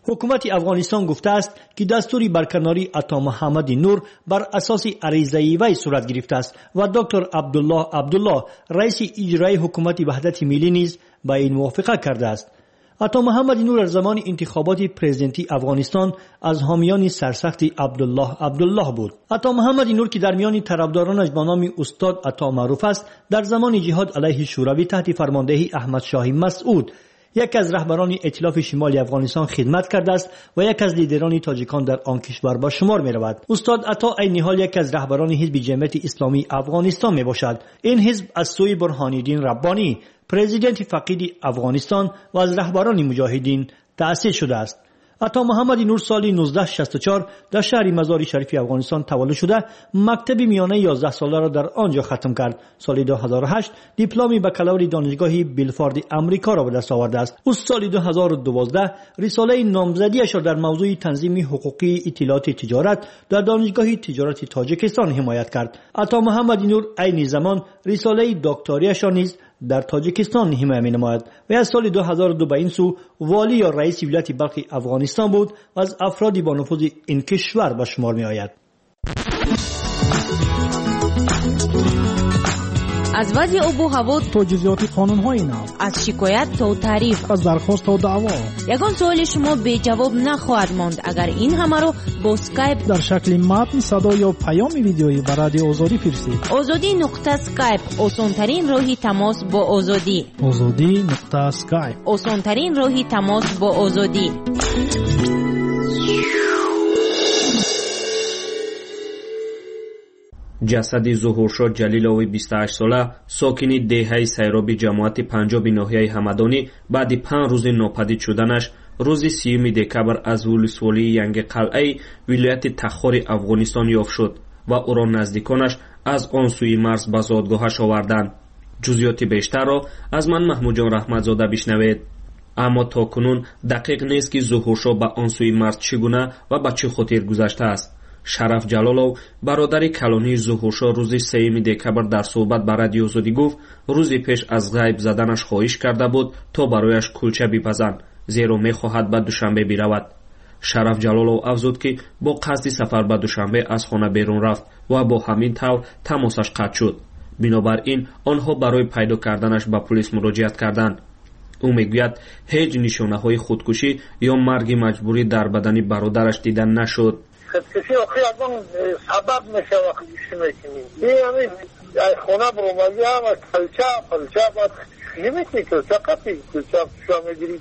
حکومت افغانستان گفته است که دستور برکناری عطا محمد نور بر اساس عریضه وی صورت گرفته است و دکتر عبدالله عبدالله رئیس اجرایی حکومت وحدت ملی نیز با این موافقه کرده است. عطا محمد نور در زمان انتخابات پرزیدنتی افغانستان از حامیان سرسخت عبدالله عبدالله بود. عطا محمد نور که در میان طرفدارانش با نام استاد عطا معروف است، در زمان جهاد علیه شوروی تحت فرماندهی احمد شاه مسعود یک از رهبران ائتلاف شمالی افغانستان خدمت کرده است و یک از لیدران تاجیکان در آن کشور به شمار می رود. استاد عطا عین حال یک از رهبران حزب جمعیت اسلامی افغانستان می باشد. این حزب از سوی برهان الدین ربانی، پرزیدنت فقید افغانستان و از رهبران مجاهدین تأسیس شده است. عطا محمد نور سال نوزده شصت و چهار در شهر مزار شریف افغانستان تولد شده، مکتب میانه یازده ساله را در آنجا ختم کرد. سال دو هزار و هشت دیپلم بکالوری دانشگاه بیلفورد امریکا را به دست آورده است. او سال دو هزار و دوازده رساله نامزدیش را در موضوع تنظیم حقوقی اطلاعات تجارت در دانشگاه تجارت تاجیکستان حمایت کرد. عطا محمد نور عین زمان رساله دکتریش را نیز در تاجیکستان حمایت می‌نماید و از سال دو هزار و دو به این سو والی یا رئیس ولایت بلخ افغانستان بود و از افرادی با نفوذ این کشور به شمار می‌آید. از وضع آب و هوا تا جزئیات قانون‌های نو، از شکایت تا تعریف، از درخواست تا دعوا، یگان سوال شما به جواب نخواهد ماند اگر این همه رو با اسکایپ در شکل متن، صدا یا پیام ویدیویی به رادیو آزادی فرستید. آزادی نقطه اسکایپ آسان‌ترین راه تماس با آزادی. آزادی نقطه اسکایپ آسان‌ترین راه تماس با آزادی. جسد ظهورشاه جلیلوی بیست و هشت ساله ساکنی دهه سیرابی جماعت پنجاب ناحیه همدانی بعد پنج روز ناپدید شدنش روز سیوم دکبر از ولسوالی ینگ قلعه ولایت تخار افغانستان یافت شد و او را نزدیکانش از آن سوی مرز به زادگاهش آوردند. جزئیات بیشتر را از من محمود جان رحمتزاده بشنوید. اما تا کنون دقیق نیست که ظهورشاه به آن سوی مرز چگونه و به چه خاطر گذشته است. شرف جلالов برادر کلانی ظهورشاه روز سیوم دکبر در صحبت با رادیو آزادی گفت روزی پیش از غیب زدنش خواهش کرده بود تا برایش کلچه بپزند زیرا میخواهد به دوشنبه برود. شرف جلالов افزود که با قصد سفر به دوشنبه از خانه بیرون رفت و با همین طور تماسش قطع شد. بنابراین آنها برای پیدا کردنش به پلیس مراجعت کردند. او میگوید هیچ نشانه های خودکشی یا مرگ مجبوری در بدن برادرش دیده نشد. خودکشی آخی اگران سبب میشه وقتی میکنیم این همین خونه برومازی هم از کلچه کلچه باید نمیتونی کلچه قطعی کلچه شما میگیری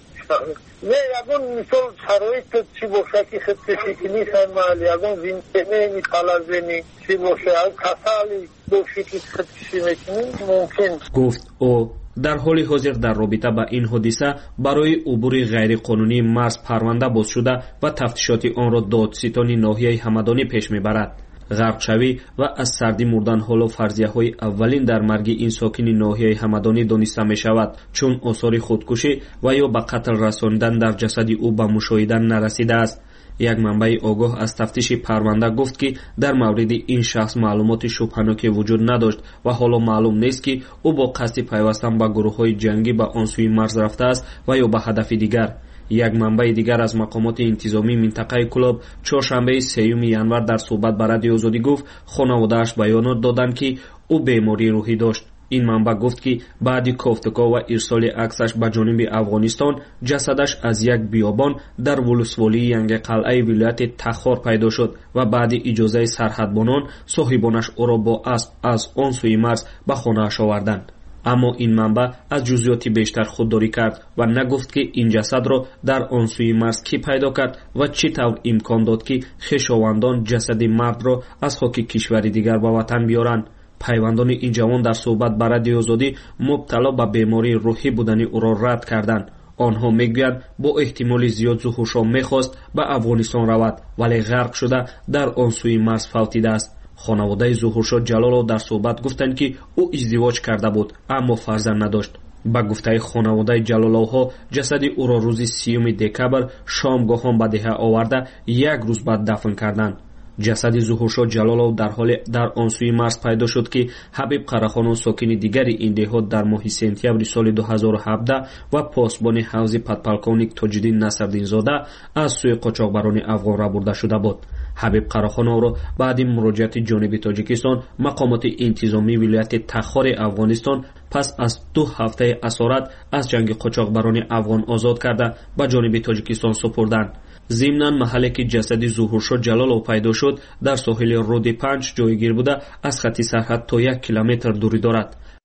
نه اگران مثال شرایط چی باشه که خودکشی که نیستن محلی اگران زنده میتالازینی چی باشه اگران کسالی باشه که خودکشی میکنیم ممکن. گفت او در حال حاضر در رابطه با این حادثه برای عبور غیر قانونی مرز پرونده باز شده و تفتیشات آن را دادستانی ناحیه همدانی پیش میبرد. غرق شوی و از سردی مردن حالا فرضیه های اولین در مرگ این ساکن ناحیه همدانی دانسته می شود چون آثار خودکشی و یا به قتل رساندن در جسد او به مشاهده نرسیده است. یک منبع آگاه از تفتیش پرونده گفت که در مورد این شخص معلومات شبهناکی وجود نداشت و حالا معلوم نیست که او با قصد پیوستن به گروه‌های جنگی به آن سوی مرز رفته است و یا به هدف دیگر. یک منبع دیگر از مقامات انتظامی منطقه کلاب چهارشنبه سیوم ینور در صحبت با رادیو آزادی گفت خانواده‌اش بیانات دادند که او بیماری روحی داشت. این منبع گفت که بعد کوفتکا و ارسال عکسش به جانب افغانستان جسدش از یک بیابان در ولسوالی ینگ قلعه ولایت تخار پیدا شد و بعد اجازه سرحدبانان صاحبانش او را با اسب از آن سوی مرز به خانه‌اش آوردند. اما این منبع از جزئیات بیشتر خودداری کرد و نگفت که این جسد را در آن سوی مرز کی پیدا کرد و چطور امکان داد که خویشاوندان جسد مرد را از خاک کشور دیگر به وطن بیارند. پیوندان این جوان در صحبت با رادیو آزادی مبتلا به بیماری روحی بودن او را رد کردند. آنها میگویند با احتمال زیاد ظهورشاه میخواست به افغانستان رود ولی غرق شده در آن سوی مرز فوتیده است. خانواده ظهورشاه جلالov در صحبت گفتند که او ازدواج کرده بود اما فرزند نداشت. با گفته خانواده جلالov ها جسد او را روز سیوم دکبر شامگاهان به ده آورده یک روز بعد دفن کردند. ҷасади зуҳуршоҳ ҷалолов дар ҳоле дар он сӯи марз пайдо шуд ки ҳабиб қарахонов сокини дигари ин деҳот дар моҳи сентябри соли ду ҳазору ҳабдаҳ ва посбони ҳавзи подполковник Тоҷиддин Насрдинзода аз сӯи қочоқбарони афғон рабурда шуда буд. ҳабиб қарахоновро баъди муроҷиати ҷониби Тоҷикистон мақомоти интизомии вилояти Тахори Афғонистон пас аз ду ҳафтаи асорат аз ҷанги қочоқбарони афғон озод карда ба ҷониби Тоҷикистон супурданд. зимнан маҳалле ки ҷасади зуҳуршоҳ ҷалолов пайдо шуд дар соҳили руди панҷ ҷойгир буда аз хатти сарҳад то як километр дурӣ дорад.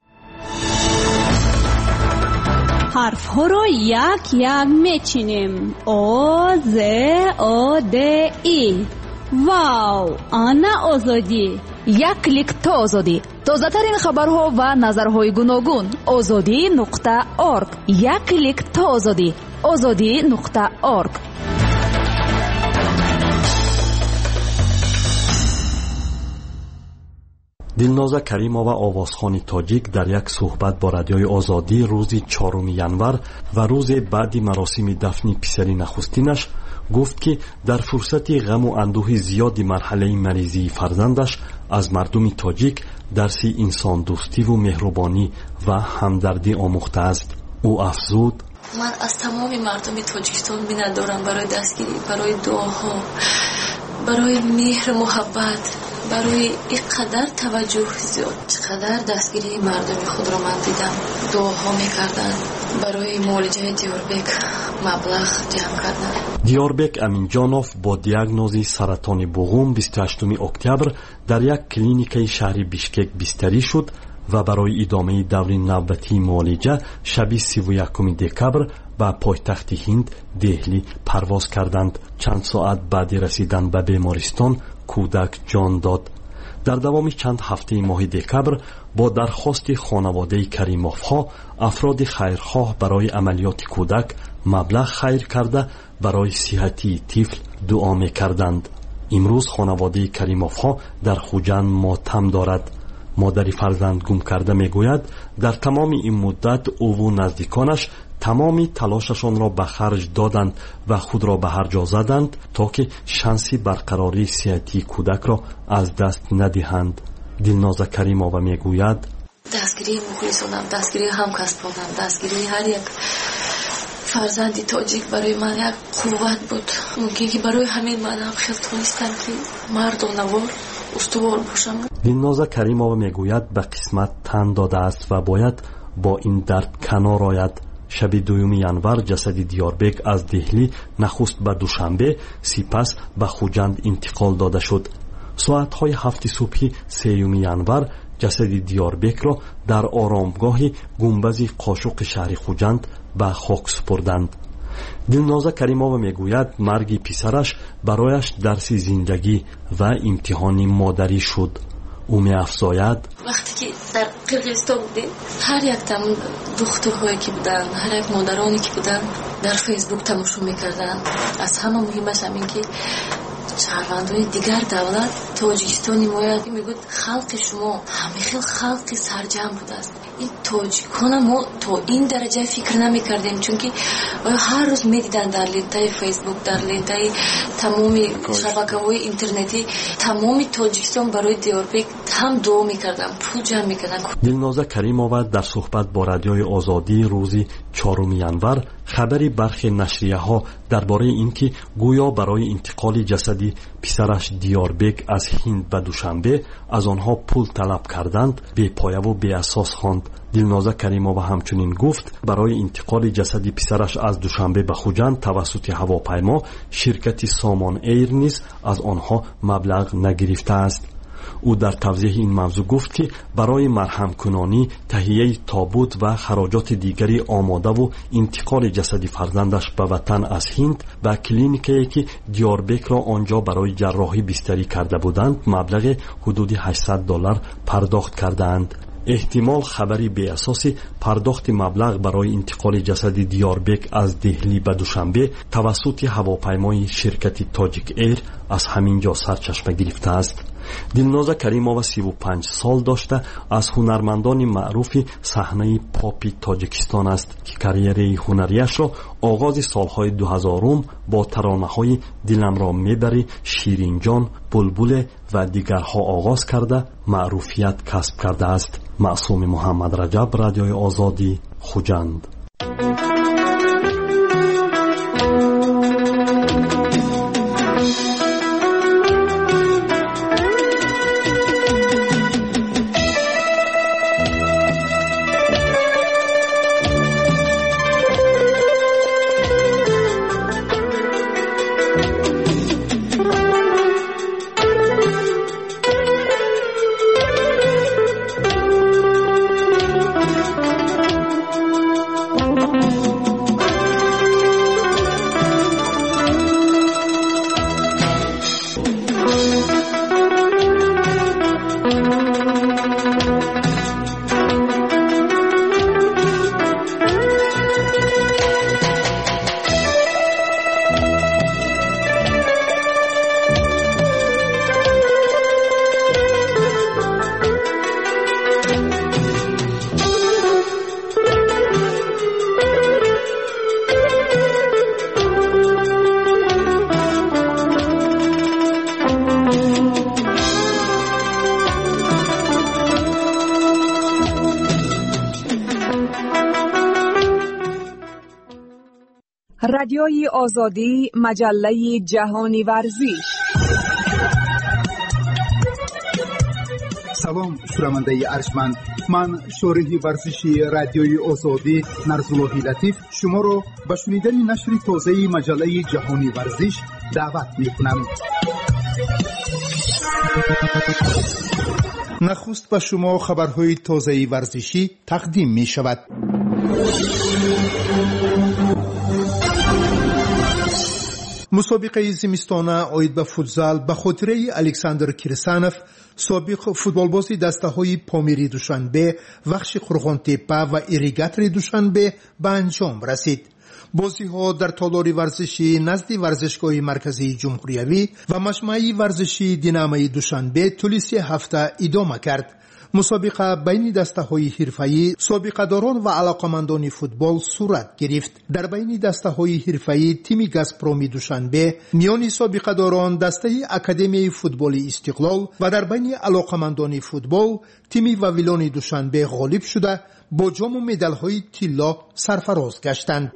ҳарфҳоро як як мечинем. о з о д и. вау, ана озодӣ. як клик то озодӣ. тозатарин хабарҳо ва назарҳои гуногун. озодӣ нуқта орг. як клик то озодӣ. озодӣ нуқта орг. дилноза каримова овозхони тоҷик дар як суҳбат бо радиои озодӣ рӯзи чоруми январ ва рӯзе баъди маросими дафни писари нахустинаш гуфт ки дар фурсати ғаму андӯҳи зиёди марҳалаи маризии фарзандаш аз мардуми тоҷик дарси инсондӯстиву меҳрубонӣ ва ҳамдардӣ омӯхтааст. ӯ афзуд: ман аз тамоми мардуми тоҷикистон миннат дорам барои дастгирӣ, барои дуоҳо, барои меҳру муҳаббат, барои ин қадар таваҷҷӯҳ зиёд. чӣ қадар дастгирии мардуми худро ман дидам, дуоҳо мекарданд, барои муолиҷаи Диёрбек маблағ ҷамъ карданд. Диёрбек Аминҷонов бо диагнози саратони буғум бисту ҳаштуми октябр дар як клиникаи шаҳри Бишкек бистарӣ шуд ва барои идомаи даври навбатии муолиҷа шаби сиву якуми декабр ба пойтахти Ҳинд Деҳлӣ парвоз карданд. чанд соат баъди расидан ба бемористон кӯдак ҷон дод. дар давоми чанд ҳафтаи моҳи декабр бо дархости хонаводаи Каримовҳо афроди хайрхоҳ барои амалиёти кӯдак маблағ хайр карда барои сиҳатии тифл дуо мекарданд. имрӯз хонаводаи Каримовҳо дар Хуҷанд мотам дорад. модари фарзанд гум карда мегӯяд дар тамоми ин муддат ӯву наздиконаш тамоми талошашонро ба харҷ доданд ва худро ба ҳар ҷо заданд, то ки шанси барқарории сиҳатии кӯдакро аз даст надиҳанд. дилноза каримова мегӯяд: дастгирии мухлисонам, дастгирии ҳамкасбонам, дастгирии ҳар як фарзанди тоҷик барои ман як қувват буд. мумкин ки барои ҳамин ман ҳам хел тонистам ки мардонавор устувор бошам. дилноза каримова мегӯяд ба қисмат тан додааст ва бояд бо ин дард канор ояд. шаби дуюми январ ҷасади Диёрбек аз Деҳлӣ нахуст ба Душанбе, сипас ба Хуҷанд интиқол дода шуд. соатҳои ҳафти субҳи сеюми январ ҷасади Диёрбекро дар оромгоҳи гумбази қошуқи шаҳри Хуҷанд ба хок супурданд. дилноза каримова мегӯяд марги писараш барояш дарси зиндагӣ ва имтиҳони модарӣ шуд. ӯ меафзояд: вақте ки дар қирғизистон будем, ҳар як там духтурҳое ки буданд, ҳар як модароне ки буданд дар фейсбук тамошо мекарданд. аз ҳама муҳимаш ҳамин ки шаҳрвандони дигар давлат тоҷикистони мояд мегӯяд халқи шумо ҳамихел халқи сарҷам будааст. ин тоҷикона мо то ин дараҷа фикр намекардем, чунки ҳар рӯз медиданд дар лентаи фейсбук, дар лентаи тамоми шабакаҳои интернетӣ тамоми тоҷикистон барои Диёрбек ҳам дуо мекарданд, пул ҷамъ мекарданд. дилноза каримова дар суҳбат бо радиои озодӣ рӯзи чоруми январ хабари бархи нашрияҳо дар бораи ин ки гӯё барои интиқоли ҷасади писараш Диёрбек аз Ҳинд ба Душанбе аз онҳо пул талаб карданд бепояву беасос хонд. дилноза каримова ҳамчунин гуфт барои интиқоли ҷасади писараш аз Душанбе ба Хуҷанд тавассути ҳавопаймо ширкати Somon Air низ аз онҳо маблағ нагирифтааст. ӯ дар тавзеҳи ин мавзӯъ гуфт ки барои марҳамкунонӣ таҳияи тобут ва хароҷоти дигари омодаву интиқоли ҷасади фарзандаш ба ватан аз Ҳинд ба клиникае ки Диёрбекро онҷо барои ҷарроҳӣ бистарӣ карда буданд маблағи ҳудуди ҳаштсад доллар пардохт кардаанд. эҳтимол хабари беасоси пардохти маблағ барои интиқоли ҷасади Диёрбек аз Деҳлӣ ба Душанбе тавассути ҳавопаймои ширкати Togic Air аз ҳамин ҷо сарчашма гирифтааст. дилноза каримова سی و پنج سال داشته از هنرمندان معروف صحنه پاپ تاجیکستان است که کاریره هنریش را آغاز سالهای دو هزارم با ترانه‌های دلم را میبری، شیرین جان، بلبل و دیگرها آغاز کرده معروفیت کسب کرده است. معصوم محمد رجب، رادیوی آزادی، خوجند. رادیوی آزادی، مجله جهانی ورزش. سلام شنونده ارجمند، من شارح ورزشی رادیوی آزادی نرزالله لطیف شما را به شنیدن نشر تازه مجله جهانی ورزش دعوت می‌کنم. نخست به شما خبرهای تازه ورزشی تقدیم می‌شود. مسابقه زمستانه آید به فوتزال به خاطره الکساندر کریسانف، سابق فوتبالباز دسته‌های پامیری دوشنبه، وخش قرغانتپه و ایریگاتور دوشنبه به انجام رسید. بازی‌ها در تالار ورزشی نزد ورزشگاه مرکزی جمهوریوی و مجمع ورزشی دینامای دوشنبه طول سه هفته ادامه کرد. مسابقه بین دسته‌های حرفه‌ای، سابقه‌داران و علاقه‌مندان فوتبال صورت گرفت. در بین دسته‌های حرفه‌ای تیم گازپرومی دوشنبه میان سابقه‌داران دسته اکادمی فوتبال استقلال و در بین علاقه‌مندان فوتبال تیم واویلان دوشنبه غالب شده با جام و مدال‌های طلا سرفراز گشتند.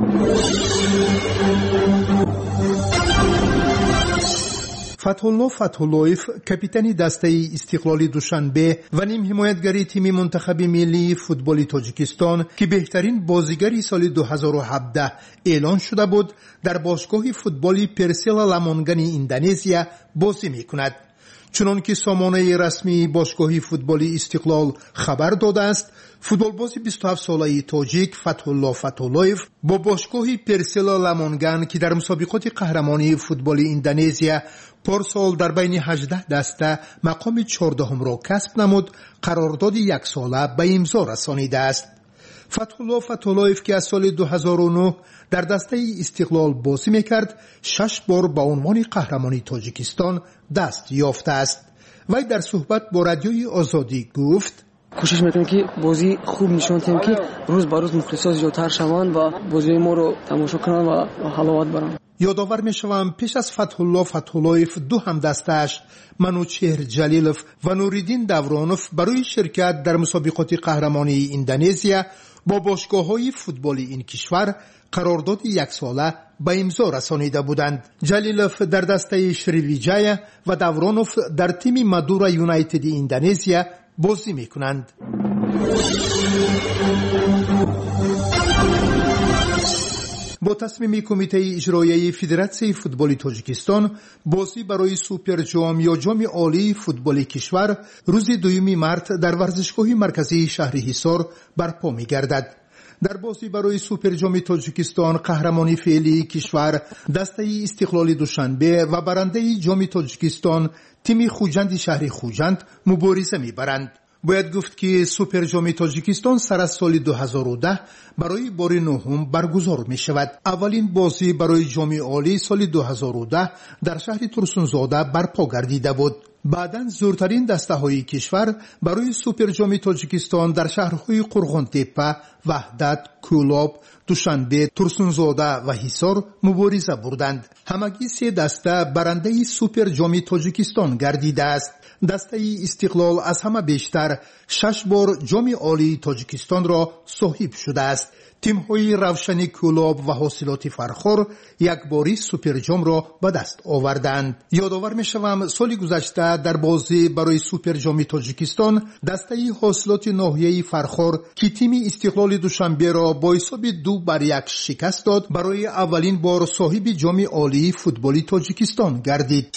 فتح‌الله فتح‌الله‌یف کاپیتان دسته استقلالی دوشنبه و نیم حمایتگری تیم منتخب ملی فوتبال تاجیکستان که بهترین بازیگری سال دو هزار و هفده اعلان شده بود، در باشگاه فوتبالی پرسیلا لامونگانی اندونزیا بازی می‌کند. چنان که سامانه رسمی باشگاه فوتبالی استقلال خبر داده است، فوتبالباز بیست و هفت ساله تاجیک فتح‌الله فتح‌الله‌یف با باشگاه پرسیلا لامونگان که در مسابقات قهرمانی فوتبالی اندونزیا پارسال در بین هجده دسته مقام چهاردهم را کسب نمود، قرارداد یک ساله به امضا رسانیده است. فتح‌الله فتح‌الله‌یف که از سال دو هزار و نه در دسته استقلال بازی میکرد، شش بار به عنوان قهرمانی تاجیکستان دست یافته است. وی در صحبت با رادیوی آزادی گفت: کوشش میکنیم که بازی خوب نشون دهیم که روز به روز مخلصان زیادتر شوند و بازی ما رو تماشا کنند و حلاوت برند. یادآور میشوم پیش از فتح‌الله فتح‌الله‌یف دو همدسته‌اش منوچهر جلیلوف و نوریدین دورانوف برای شرکت در مسابقات قهرمانی اندونزیا با باشگاه‌های فوتبالی این کشور قرارداد یک ساله به امضا رسانیده بودند. جلیلوف در دسته شریویجایا و دورانوف در تیم مادورا یونایتد اندونزیا بازی میکنند. با تصمیم کمیته اجرایی فدراسیون فوتبال تاجیکستان، بازی برای سوپر جام یا جام عالی فوتبال کشور روز دوم مارس در ورزشگاه مرکزی شهر حصار برپا می‌گردد. در بازی برای سوپر جام تاجیکستان قهرمانی فعلی کشور دسته استقلالی دوشنبه و برنده جام تاجیکستان تیم خوجند شهر خوجند مبارزه می‌برند. باید گفت که سوپر جام تاجیکستان سر از سال دو هزار و ده برای بار نهم برگزار می شود. اولین بازی برای جام عالی سال دو هزار و ده در شهر ترسونزاده برپا گردیده بود. بعداً زورترین دسته‌های کشور برای سوپرجام تاجیکستان در شهرهای قرغان‌تپه، وحدت، کولاب، دوشنبه، ترسونزاده و حصار مبارزه بردند. همگی سه دسته برنده سوپرجام تاجیکستان گردیده است. دسته استقلال از همه بیشتر شش بار جام عالی تاجیکستان را صاحب شده است. تیم‌های روشن کولاب و حاصلات فرخار یک باری سوپر جام را به دست آوردند. یادآور می‌شوم سال گذشته در بازی برای سوپر جام تاجیکستان دسته حاصلات ناحیه فرخار که تیم استقلال دوشنبه را با حساب دو بر یک شکست داد، برای اولین بار صاحب جام عالی فوتبالی تاجیکستان گردید.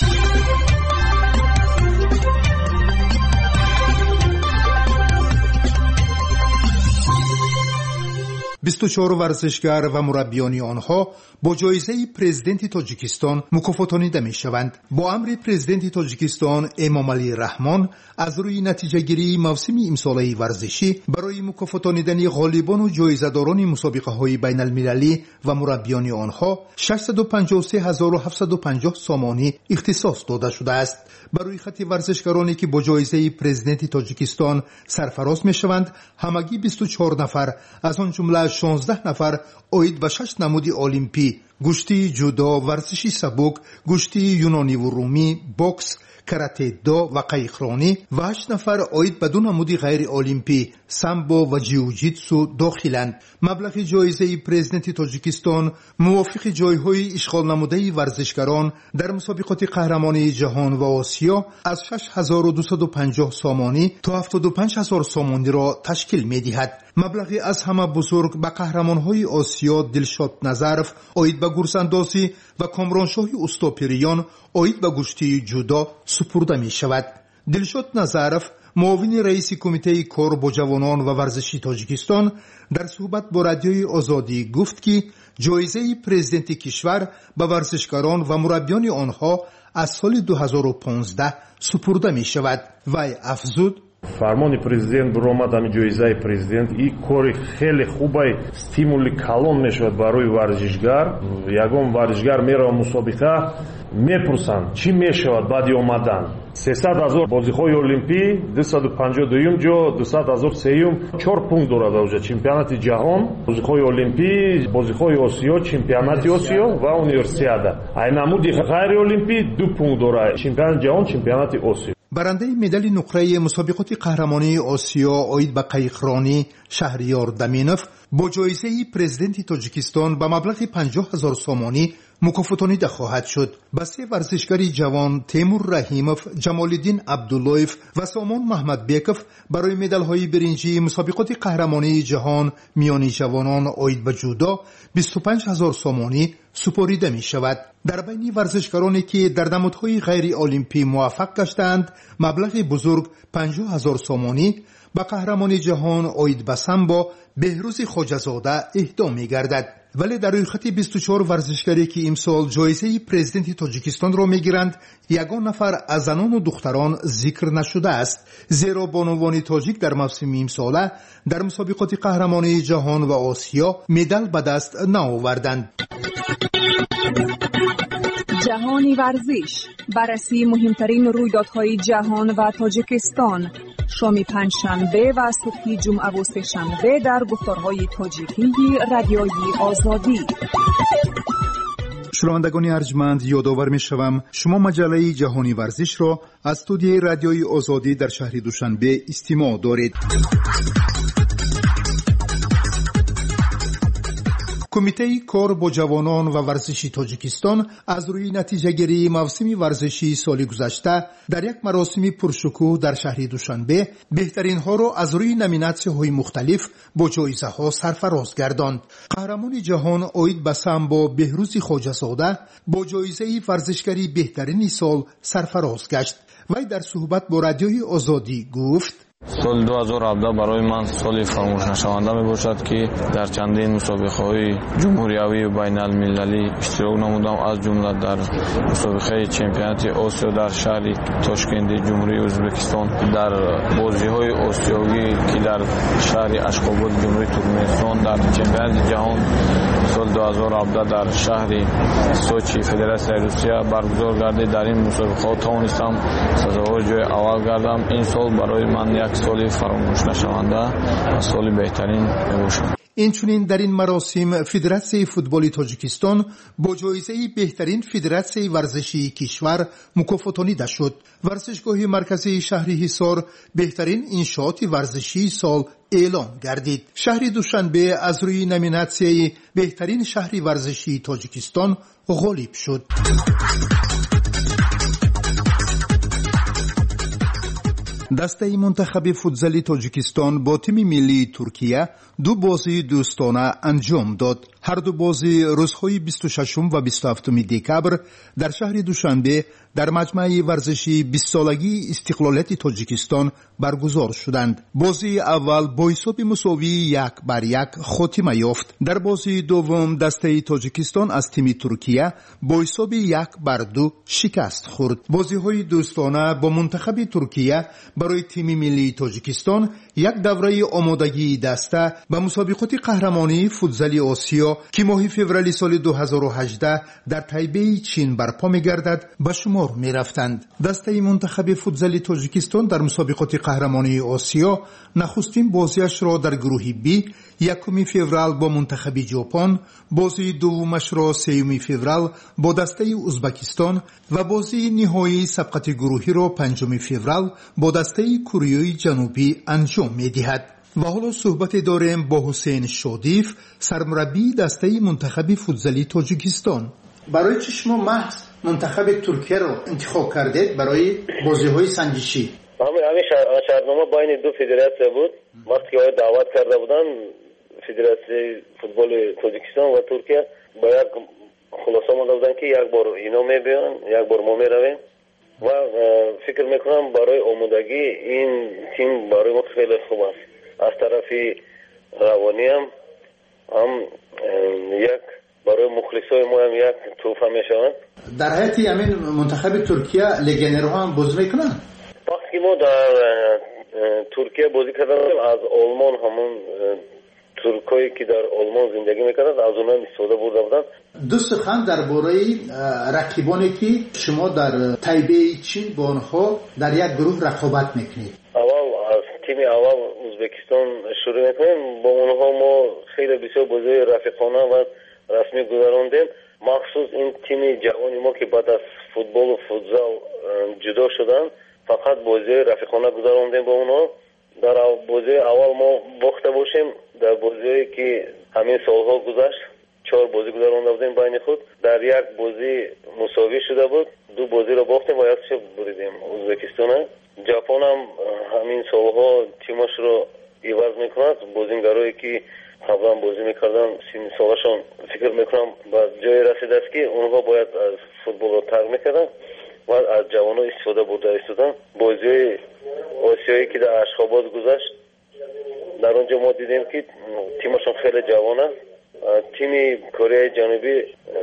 بیست و چهار ورزشگر و مربیان آنها با جایزه پرزیدنت تاجیکستان مکافاتانیده می شوند. با امر پرزیدنت تاجیکستان امامعلی رحمان از روی نتیجه گیری موسم امساله ورزشی برای مکافاتانیدن غالبان و جایزه داران مسابقه های بین المللی و مربیان آنها ششصد و پنجاه و سه هزار و هفتصد و پنجاه سامانی اختصاص داده شده است. برای خط ورزشکارانی که با جایزه پرزیدنت تاجیکستان سرفراز می شوند همگی بیست و چهار نفر، از آن جمله شانزده نفر عاید به شش نمود المپی: گشتی، جودو، ورزشی سبک، گشتی یونانی و رومی، بوکس، کراته دو و قایقرانی و هشت نفر عاید به دو نمود غیر المپی: سامبو و جیوجیتسو داخلند. مبلغ جایزه پرزیدنت تاجیکستان موافق جایهای اشغال نموده ورزشکاران در مسابقات قهرمانی جهان و آسیا از شش هزار و دویست و پنجاه سامانی تا هفتاد و پنج هزار سامانی را تشکیل می دهد. مبلغی از همه بزرگ به قهرمانهای آسیا دلشاد نظرف عاید به گورساندازی و کامرانشاه استوپریان عاید به گشتی جودو سپرده می شود. دلشاد نظرف معاون رئیس کمیته کار با جوانان و ورزشی تاجیکستان در صحبت با رادیوی آزادی گفت که جایزه پرزیدنت کشور به ورزشکاران و مربیان آنها از سال دو هزار و پانزده سپرده می شود. وی افزود: فرمان президент برآمد ами ҷоизаи президент и кори хеле хубай стимули калон мешавад барои варзишгар. ягон варзишгар мерава мусобиқа, мепурсанд чӣ мешавад баъди омадан. сесад ҳазор бозиҳои олимпӣ, дусаду панҷоҳ дуюм ҷо, дусад ҳазор сеюм, чор пункт дорад уже чемпионати ҷаҳон, бозиҳои олимпӣ, бозиҳои осиё, чемпионати осиё ва универсиада. ай намуди ғайри олимпӣ ду пункт дорад, чемпионати ҷаҳон, чемпионати осиё. برنده مدال نقره مسابقات قهرمانی آسیا عاید به قایقرانی شهریار دمینوف با جایزه پرزیدنت تاجیکستان به مبلغ پنجاه هزار سامانی مکافاتانیده خواهد شد. به سه ورزشکاری جوان تیمور رحیموف، جمالالدین عبداللهیف و سامان محمد بیکوف برای مدال‌های برنجی مسابقات قهرمانی جهان میان جوانان عاید به جودو بیست و پنج هزار سامانی سپریده می شود. در بین ورزشکارانی که در نمودهای غیر المپی موفق گشتند مبلغ بزرگ پنجاه هزار سامانی به قهرمان جهان عاید به سامبو بهروز خواجه‌زاده اهدا می گردد. ولی در روی خط بیست و چهار ورزشکاری که امسال جایزه پرزیدنت تاجیکستان را می گیرند یگان نفر از زنان و دختران ذکر نشده است، زیرا بانوان تاجیک در موسم امساله در مسابقات قهرمانی جهان و آسیا مدال به دست نآوردند. جهانی ورزش، بررسی مهمترین رویدادهای جهان و تاجیکستان، شام پنجشنبه و صبح جمعه و سه‌شنبه در گفتارهای تاجیکی رادیوی آزادی. شنوندگان ارجمند، یادآور می‌شوم شما مجله جهانی ورزش را از استودیوی رادیوی آزادی در شهر دوشنبه استماع دارید. کمیته کار با جوانان و ورزشی تاجیکستان از روی نتیجه گیری موسم ورزشی سال گذشته در یک مراسم پرشکوه در شهر دوشنبه بهترین ها را از روی نامیناسیون های مختلف با جایزه ها سرفراز گرداند. قهرمان جهان عاید به سامبو بهروز خواجه‌زاده با جایزه ورزشکاری بهترین سال سرفراز گشت. وی در صحبت با رادیوی آزادی گفت: سال دو هزار و هفده برای من سال فراموش نشونده می باشد که در چندین مسابقه های جمهوریوی و بین المللی اشتراک نمودم، از جمله در مسابقه چمپیونات آسیا در شهر تاشکند جمهوری ازبکستان، در بازی های آسیایی که در شهر اشخاباد جمهوری ترکمنستان، در چمپیونات جهان سال соли ду ҳазору ҳабдаҳ дар шаҳри Сочи Федератсияи Русия баргузор гардид. дар ин мусобиқаҳо тавонистам сазовор ҷои аввал гардам. ин сол барои ман як соли фаромӯшнашаванда ва соли беҳтарин мебошад. инчунин дар ин маросим Федератсияи футболи Тоҷикистон бо ҷоизаи беҳтарин федератсияи варзишии кишвар мукофотонида шуд. варзишгоҳи марказии шаҳри Ҳисор беҳтарин иншооти варзишии сол эълон гардид. шаҳри Душанбе аз рӯи номинатсияи беҳтарин шаҳри варзишии Тоҷикистон ғолиб шуд. дастаи мунтахаби футзали Тоҷикистон бо тими миллии Туркия ду бозии дӯстона анҷом дод. ҳарду бозӣ рӯзҳои бисту шашум ва бисту ҳафтуми декабр дар шаҳри Душанбе дар маҷмаи варзишии бистсолагии истиқлолияти Тоҷикистон баргузор шуданд. бозии аввал бо ҳисоби мусовии як бар як хотима ёфт. дар бозии дуввум дастаи Тоҷикистон аз тими Туркия бо ҳисоби як бар ду шикаст хӯрд. бозиҳои дӯстона бо мунтахаби Туркия барои тими миллии Тоҷикистон як давраи омодагии даста ба мусобиқоти қаҳрамонии футзали Осиё ки моҳи феврали соли ду ҳазору ҳаждаҳ дар Тайбеи Чин барпо мегардад ба шумор мерафтанд. дастаи мунтахаби футзали Тоҷикистон дар мусобиқоти қаҳрамонии Осиё нахустин бозиашро дар гурӯҳи Б якуми феврал бо мунтахаби Ҷопон, бозии дуввумашро сеюми феврал бо дастаи Узбекистон ва бозии ниҳоии сабқати гурӯҳиро панҷуми феврал бо дастаи Кореяи Ҷанубӣ анҷом медиҳад. ва ҳоло суҳбате дорем бо Ҳусейн Шодиев, сармураббии дастаи мунтахаби футзали Тоҷикистон. барои чӣ шумо маҳз мунтахаби Туркияро интихоб кардед барои бозиҳои санҷишӣ? ҳамин шартнома байни ду федератсия буд. вақте ки даъват карда буданд федератсияи футболи Тоҷикистон ва Туркия ба як хулоса омада буданд ки як бор ино мебиёнд, як бор мо меравем ва фикр мекунам барои омодагӣ ин тим барои мо хеле хуб аст. аз тарафи равониам ҳам як барои мухлисои мо ҳам як тӯҳфа мешавад. дар ҳайати ҳамин мунтахаби Туркия легионерҳо ҳам бозӣ мекунанд? вақте ки мо дар Туркия бозӣ кардем аз олмон ҳамон туркое ки дар олмон зиндагӣ мекарданд аз онҳо истифода бурда буданд. ду сухан дар бораи рақибоне ки шумо дар Тайбеи Чин бо онҳо дар як гурӯҳ рақобат мекунед. аввал аз тими аввал Узбекистон шурӯъ мекунем. бо онҳо мо хеле бисёр бозиҳои рафиқона ва расмӣ гузарондем. махсус ин тими ҷавони мо ки баъд аз футболу футзал ҷудо шуданд фақат бозиҳои рафиқона гузарондем бо онҳо. дар бозии аввал мо бохта бошем. дар бозиҳое ки ҳамин солҳо гузашт чор бозӣ гузаронда будем байни худ. дар як бозӣ мусовӣ шуда буд. ду бозиро бохтем ва якчо буридем Узбекистона. ҷапон ҳам ҳамин солҳо тимашро иваз мекунад. бозингарое ки қаблан бозӣ мекардан синни солашон фикр мекунам ба ҷое расидааст ки онҳо бояд аз футболро тарк мекарданд ва аз ҷавонҳо истифода бурда истоданд. бозиҳои осиёе ки дар Ашхобод гузашт дар он ҷо мо дидем ки тимашон хеле ҷавон аст. тими Кореяи Ҷанубӣ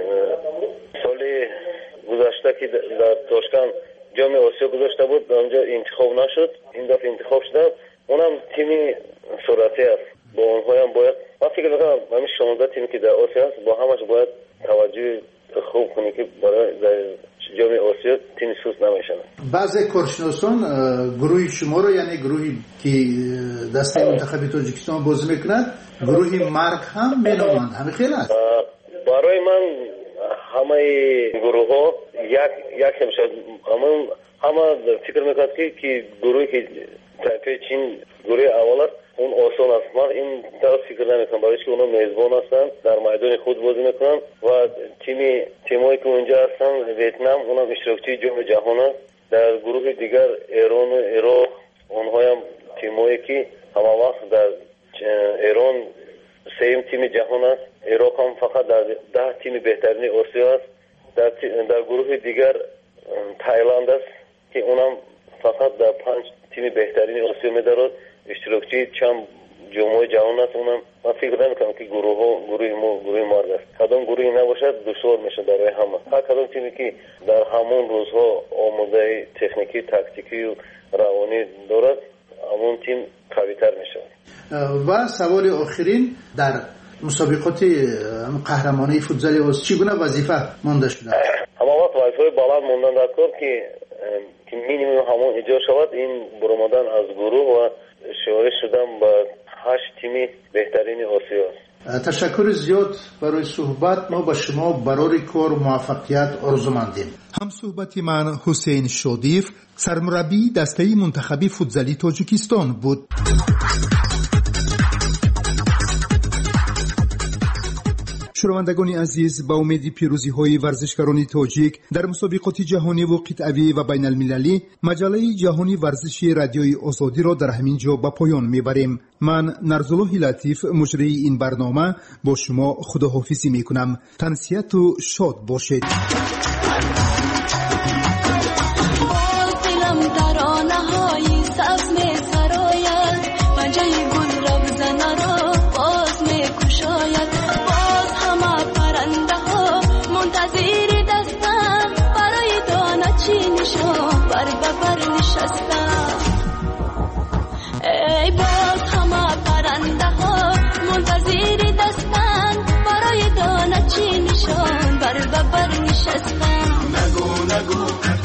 соли гузашта ки дар Тошканд ҷоми Осиё гузашта буд дар он ҷо интихоб нашуд. ин дафъа интихоб шуда. онам тими суръатӣ аст. бо онҳоям бояд ман фикр мекунам ҳамин шонздаҳ тими ки дар Осиё аст бо ҳамаш бояд таваҷҷӯҳи хуб кунӣ ки барои дар ҷоми Осиё тими суст намешавад. баъзе коршиносон гурӯҳи шуморо яъне гурӯҳи ки дастаи мунтахаби Тоҷикистон бозӣ мекунад гурӯҳи марг ҳам меноманд. ҳамин хел аст? барои ман ҳамаи гурӯҳҳо як як мешавад. ҳама фикр мекунад ки ки гурӯҳи ки Тайпей Чин гурӯҳи аввал аст он осон аст. ман ин тараф фикр намекунам барои ки онҳо мезбон ҳастанд дар майдони худ бозӣ мекунанд ва тими тимое ки онҷо ҳастанд Ветнам онам иштирокчии ҷоми ҷаҳон аст. дар гурӯҳи дигар Эрону Ироқ онҳоям тимое ки ҳамавақт дар Эрон сеюм тими ҷаҳон аст. Ироқ ҳам фақат дар даҳ тими беҳтарини Осиё аст. дар дар гурӯҳи дигар Таиланд аст ки онам фақат дар панҷ тими беҳтарини Осиё медарад. иштирокчии чанд ҷомоаи ҷаҳон аст. онам ман фикр намекунам ки гурӯҳҳо гурӯҳи мо гурӯҳи марг аст. кадом гурӯҳи набошад душвор мешавад барои ҳама. ҳар кадом тиме ки дар ҳамон рӯзҳо омодаи техникӣ тактикию равонӣ дорад ҳамон тим қавитар мешавад. ва саволи охирин дар مسابقات قهرمانی فوتزال اوز چگونه وظیفه مانده شده؟ اما وقت وظیفه بلند موندن در کار که که مینیمم همون ایجاد شود این برآمدن از گروه و شایع شدن به هشت تیم بهترین آسیا است. تشکر زیاد برای صحبت. ما با شما برای کار موفقیت آرزومندیم. هم صحبت من حسین شادیف سرمربی دسته منتخبی فوتزالی تاجیکستان بود. شنوندگان عزیز، با امید پیروزی های ورزشکاران تاجیک در مسابقات جهانی و قطعی و بین المللی، مجله جهانی ورزشی رادیوی آزادی را در همین جا به پایان میبریم. من نرزالله لطیف مجری این برنامه با شما خداحافظی میکنم. تنسیت و شاد باشید. ای باز همه پرنده ها منتظر دستن برای دانه چی نشان بر ببر نشستن. نگو نگو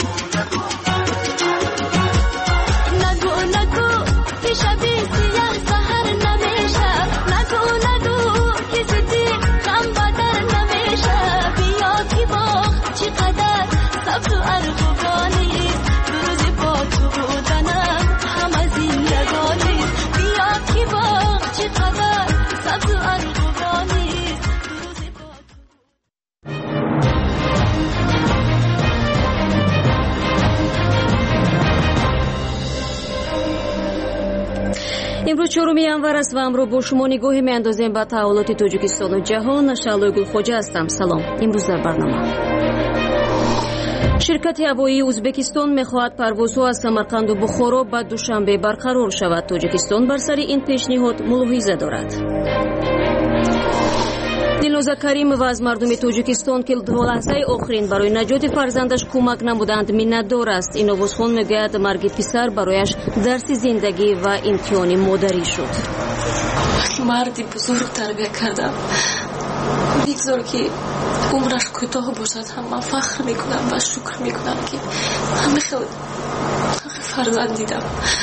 نگو نگو که شبی سیاه سهر نمیشه. نگو نگو که زدی غم بدر نمیشه. بیا که باخ چقدر سبز و ارغوانی روزی با تو بودنم همه زندگانی. بیا که باخ چقدر سبز و ارغوانی روزی با امروز چهارم январ است و امروز با شما نگاهی میاندازیم به تحولات تاجیکستان و جهان. شعله گلخواجه هستم. سلام. امروز در برنامه شرکت هوایی ازبکستان میخواهد پروازها از سمرقند و بخارا به دوشنبه برقرار شود. تاجیکستان بر سر این پیشنهاد ملاحظه دارد. دلنوزا کریم و از مردم تاجیکستان که تا لحظه آخرین برای نجات فرزندش کمک نمودند منتدار است. این آوازخوان میگوید مرگ پسر برایش درس زندگی و امتحان مادری شد. مردی بزرگ تربیت کردم. بگذار که عمرش کوتاه باشد هم من فخر میکنم و شکر میکنم که همه خیلی فرزند دیدم.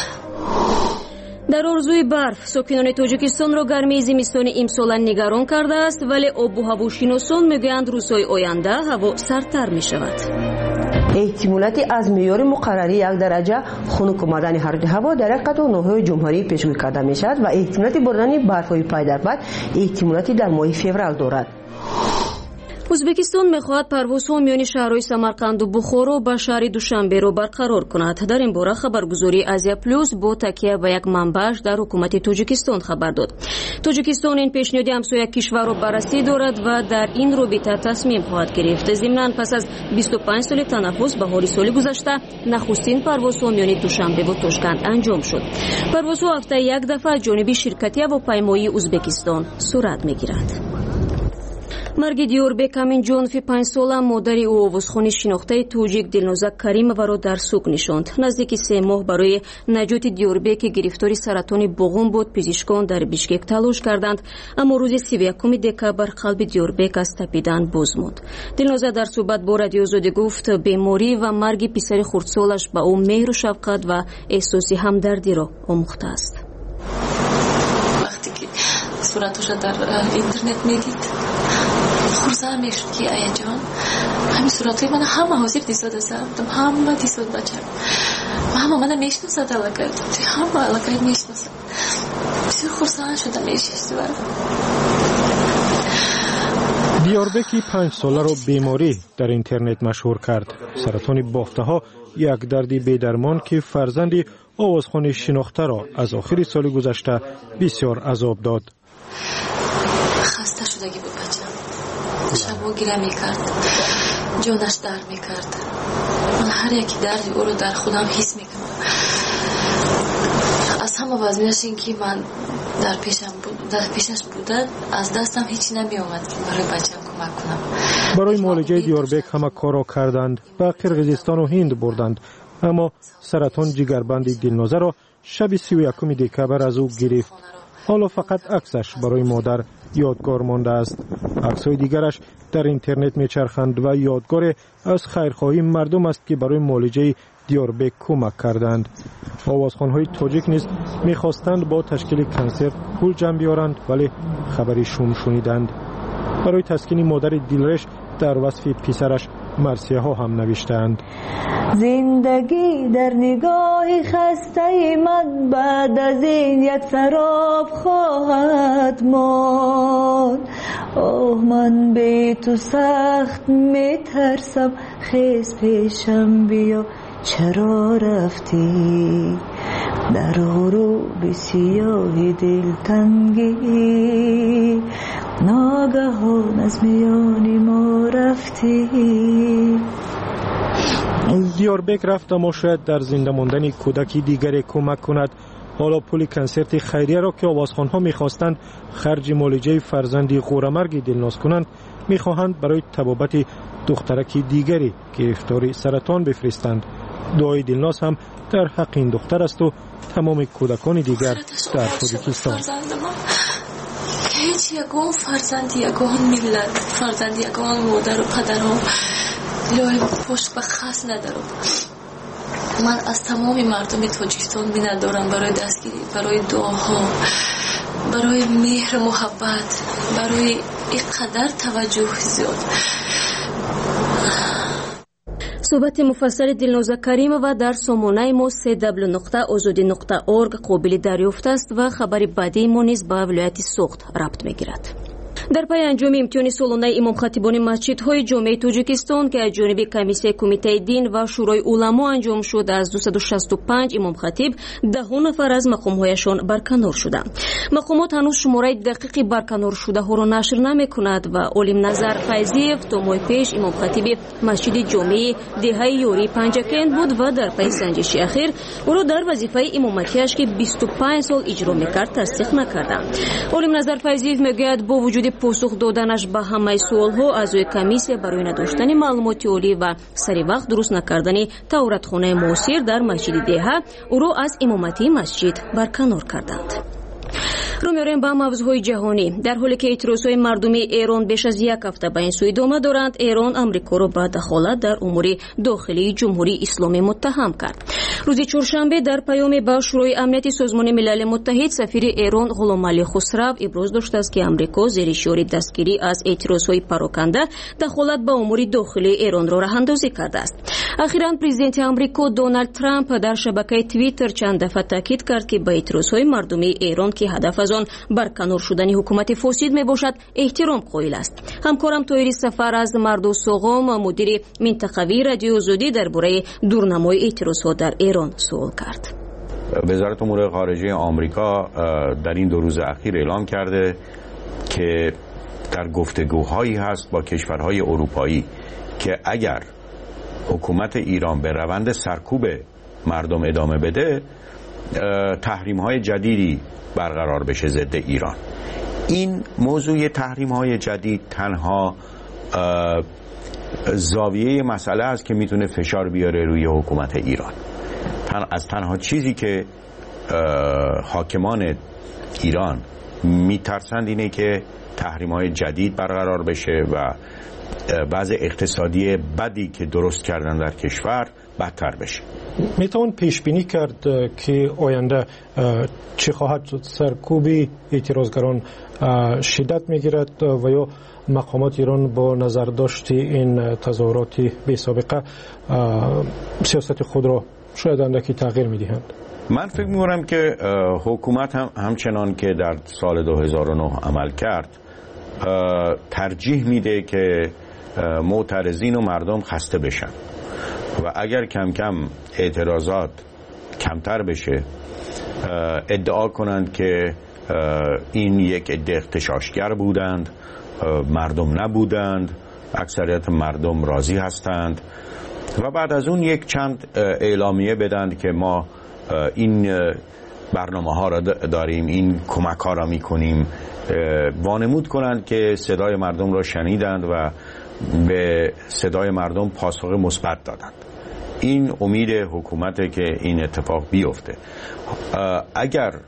در آرزوی برف ساکنان تاجیکستان را گرمی زمستان امسال نگران کرده است، ولی آب و هواشناسان میگویند روزهای آینده هوا سردتر می شود. احتمالاتی از معیار مقرری یک درجه خنک آمدن حرارت هوا در یک قطعه ناحیه جمهوری پیشگویی کرده می شود و احتمالاتی بردن برف‌های پای در پای احتمالاتی در ماه فوریه دارد. ازبکستان میخواهد پروازها میان شهرهای سمرقند و بخارا به شهر دوشنبه را برقرار کند. در این باره خبرگزاری آزیا پلوس با تکیه به یک منبعش در حکومت تاجیکستان خبر داد. تاجیکستان این پیشنهاد همسایه کشور را بررسی دارد و در این رابطه تصمیم خواهد گرفت. ضمناً پس از بیست و پنج سال تنفس بهار سال گذشته نخستین پروازها میان دوشنبه و تاشکند انجام شد. پروازها هفته یک دفعه جانب شرکت هواپیمایی ازبکستان صورت میگیرد. مرگ دیوربек аминҷонов панҷ сола модари ӯ овозхони шинохтаи тоҷик дилноза каримоваро дар сук нишонд. наздики се моҳ барои наҷоти диёрбек ки гирифтори саратони боғум буд пизишкон дар бишкек талош карданд, аммо рӯзи сиву якуми декабр қалби диёрбек аз тапидан боз монд. дилноза дар суҳбат бо радиои озодӣ гуфт беморӣ ва марги писари хурдсолаш ба ӯ меҳру шафқат ва эҳсоси ҳамдардиро омӯхтааст. صورتش در اینترنت میدید خورزه میشد که ای جان همین صورتهای من همه حاضر دیساد هستم همه دیساد بچه همه من میشناسد علاقه همه علاقه میشناسد بسیار خورزه شده میشید برم. دیاربکی پنج ساله رو بیماری در اینترنت مشهور کرد. سرطان بافته ها یک دردی بیدرمان که فرزندی آوازخوان شناخته را از آخر سال گذشته بسیار عذاب داد. خسته شدگی بود بچم. شبا گیره میکرد، جانش در میکرد. من هر یکی دردی او رو در خودم حس میکنم. از همه وزنش این که من در پیشم بود، در پیشش بودن از دستم هیچی نمی آمد که برای بچم کمک کنم. برای معالجه دیاربک همه کارا کردند، به قرقیزستان و هند بردند، اما سرطان جگربند دلنوزه را شب سی و یکم دکبر از او گرفت. حالا فقط عکسش برای مادر یادگار مانده است. عکس‌های دیگرش در اینترنت میچرخند و یادگار از خیرخواهی مردم است که برای معالجه دیاربک کمک کردند. آوازخوان‌های تاجیک نیز می‌خواستند با تشکیل کنسرت پول جمع بیارند ولی خبری شوم شنیدند. برای تسکین مادر دیلرش در وصف پسرش مرثیه ها هم نوشتند. زندگی در نگاه خسته من بعد از این یک سراب خواهد ماند. اوه من به تو سخت میترسم، خیز پیشم بیا چرا رفتی در غروب سیاه دلتنگی، ناگهان از میان ما رفتی. دیاربک رفت اما شاید در زنده ماندن کودکی دیگری کمک کند. حالا پول کنسرت خیریه را که آوازخوان‌ها می‌خواستند خرج معالجه فرزندی غورمرگ دلناز کنند، می‌خواهند برای طبابت دخترکی دیگری گرفتار سرطان بفرستند. دعای دلناز هم در حق این دختر است و تمام کودکان دیگر در تاجیکستان. هیچ یگان فرزند یگان ملت، فرزند یگان مادر و پدرم لای پشت به خاص ندارم. من از تمام مردم تاجیکستان می‌ندارم برای دستگیری، برای دعاها، برای مهر محبت، برای اینقدر توجه زیاد. صحبت مفصل دلناز کریمова در سامانه ما سی دبلیو نقطه آزادی نقطه اورگ قابل دریافت است و خبر بعدی ما نیز به ولایت سوخت ربط می‌گیرد. در پای انجام امتحان سالانه امام خطیبان مسجدهای جامعه تاجیکستان که از جانب کمیسیه کمیته دین و شورای علما انجام شد، از دویست و شصت و پنج امام خطیب ده نفر از مقام‌هایشان برکنار شدند. مقامات هنوز شماره دقیق برکنار شده ها را نشر نمی‌کند و عالم نظر فیضیف تا ماه پیش امام خطیب مسجد جامعه دهه یوری پنجکند بود و در پای سنجش اخیر او را در وظیفه امامتیش که بیست و پنج سال اجرا می‌کرد تصدیق نکردند. عالم نظر فیضیف میگوید با وجود پاسخ دادنش به همه سوالها اعضای کمیسیه برای نداشتن معلومات عالی و سری وقت درست نکردن توراتخانه معاصر در مسجد دهه او را از امامتی مسجد برکنار کردند. رو میاریم به موضوعهای جهانی. در حالی که اعتراضهای مردمی ایران بیش از یک هفته به این سو ادامه دارند، ایران امریکا را به دخالت در امور داخلی جمهوری اسلامی متهم کرد. روز چهارشنبه در پیامی به شورای امنیت سازمان ملل متحد سفیر ایران غلامعلی خسرو ابراز داشته است که امریکا زیر شعار دستگیری از اعتراضهای پراکنده دخالت به امور داخلی ایران را راهاندازی کرده است. اخیراً پرزیدنت امریکا دونالد ترامپ در شبکه توییتر چند دفعه تاکید کرد که به اعتراضهای مردمی ایران که هدف از آن برکنار شدن حکومت فاسد می باشد احترام قائل است. همکارم طاهر سفر از مردو سوغام مدیر منطقوی رادیو آزادی درباره دورنمای اعتراضها در ایران سوال کرد. وزارت امور خارجه آمریکا در این دو روز اخیر اعلام کرده که در گفتگوهایی هست با کشورهای اروپایی که اگر حکومت ایران به روند سرکوب مردم ادامه بده، تحریم‌های جدیدی برقرار بشه ضد ایران. این موضوع تحریم‌های جدید تنها زاویه مسئله است که میتونه فشار بیاره روی حکومت ایران. تن از تنها چیزی که حاکمان ایران میترسند اینه که تحریم‌های جدید برقرار بشه و وضع اقتصادی بدی که درست کردن در کشور بدتر بشه. میتوان پیش بینی کرد که آینده چه خواهد شد؟ سرکوبی اعتراضگران شدت میگیرد و یا مقامات ایران با نظر داشت این تظاهرات بی سابقه سیاست خود را شاید اندکی تغییر میدهند؟ من فکر می‌کنم که حکومت هم همچنان که در سال دو هزار و نه عمل کرد ترجیح میده که معترضین و مردم خسته بشن و اگر کم کم اعتراضات کمتر بشه، ادعا کنند که این یک عده اغتشاشگر بودند، مردم نبودند، اکثریت مردم راضی هستند و بعد از اون یک چند اعلامیه بدند که ما این برنامه ها را داریم، این کمک ها را می کنیم، وانمود کنند که صدای مردم را شنیدند و به صدای مردم پاسخ مثبت دادند. این امید حکومت که این اتفاق بیفته. اگر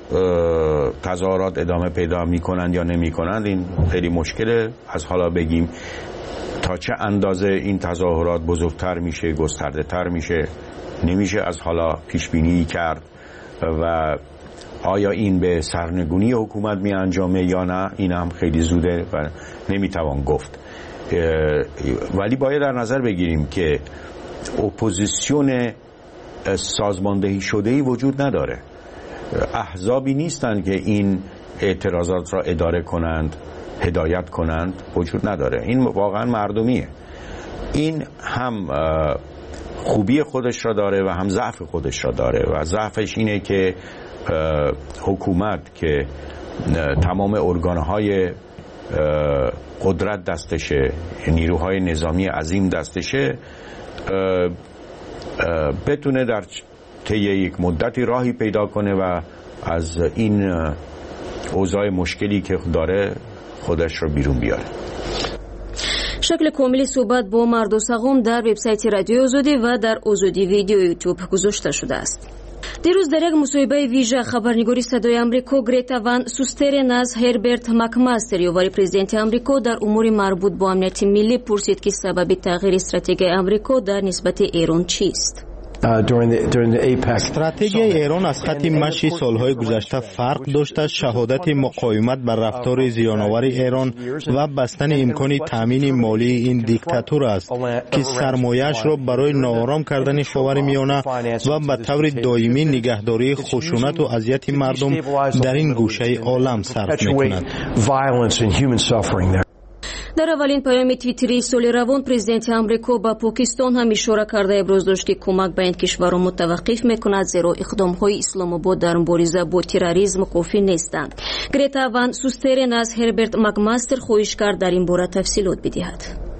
تظاهرات ادامه پیدا میکنند یا نمیکنند این خیلی مشکله. از حالا بگیم تا چه اندازه این تظاهرات بزرگتر میشه، گسترده تر میشه، نمیشه از حالا پیش بینی کرد و آیا این به سرنگونی حکومت می انجامه یا نه، این هم خیلی زوده و نمیتوان گفت. ولی باید در نظر بگیریم که اپوزیسیون سازماندهی شده‌ای وجود نداره. احزابی نیستند که این اعتراضات را اداره کنند، هدایت کنند، وجود نداره. این واقعا مردمیه. این هم خوبی خودش را داره و هم ضعف خودش را داره و ضعفش اینه که حکومت که تمام ارگانهای قدرت دستشه، نیروهای نظامی عظیم دستشه، بتونه در طی یک مدتی راهی پیدا کنه و از این اوضاع مشکلی که داره خودش رو بیرون بیاره. شکل کاملی صحبت با مردو سقم در وبسایت رادیو آزادی و در آزادی ویدیو یوتیوب گذاشته شده است. دیروز در یک مصاحبه ویژه خبرنگاری صدای آمریکا گریتا وان سوسترن از هربرت مکماستر یاوری پرزیدنت آمریکا در امور مربوط با امنیت ملی پرسید که سبب تغییر استراتژی آمریکا در نسبت ایران چیست. استراتژی ایران از خط مشی سالهای گذشته فرق داشته. شهادت مقاومت بر رفتار زیانآور ایران و بستن امکان تامین مالی این دیکتاتور است که سرمایه‌اش را برای ناآرام کردن خاورمیانه و به طور دائمی نگهداری خشونت و اذیت مردم در این گوشه عالم صرف می‌کند. در اولین پیام توییتری سال روان پرزیدنت آمریکا با پاکستان هم اشاره کرده ابراز داشت که کمک به این کشور را متوقف میکند زیرا اقدام‌های اسلام آباد در مبارزه با تروریسم کافی نیستند. گریتا وان سوسترن از هربرت مکماستر خواهش کرد در این باره تفصیلات بدهد.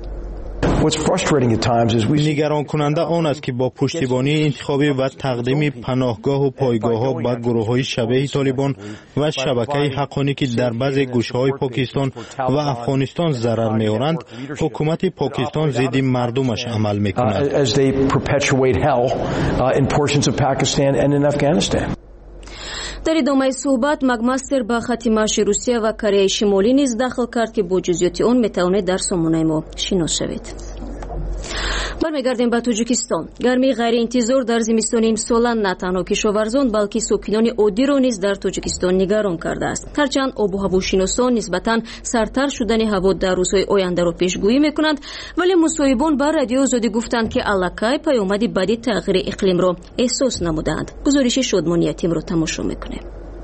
نگران کننده آن است که با پشتیبانی انتخابی و تقدیم پناهگاه و پایگاه ها به گروه های شبیه طالبان و شبکه حقانی که در بعضی گوشه های پاکستان و افغانستان ضرر می آورند، حکومت پاکستان ضد مردمش عمل می کند. در ادامه صحبت مکماستر با خط مشی روسیه و کره شمالی نیز دخل کرد که با جزئیات آن میتواند در سامانه ما شناس شوید. برمیگردیم به تاجیکستان. گرمی غیر انتظار در زمستان امسال نه تنها کشاورزان بلکه ساکنان عادی را نیز در تاجیکستان نگران کرده است. هرچند آب و هواشناسان نسبتاً سردتر شدن هوا در روزهای آینده را پیشگویی میکنند، ولی مصاحبان بر رادیو آزادی گفتند که الکی پیامد بدی تغییر اقلیم را احساس نمودند. گزارش شادمانی تیم را تماشا میکنیم.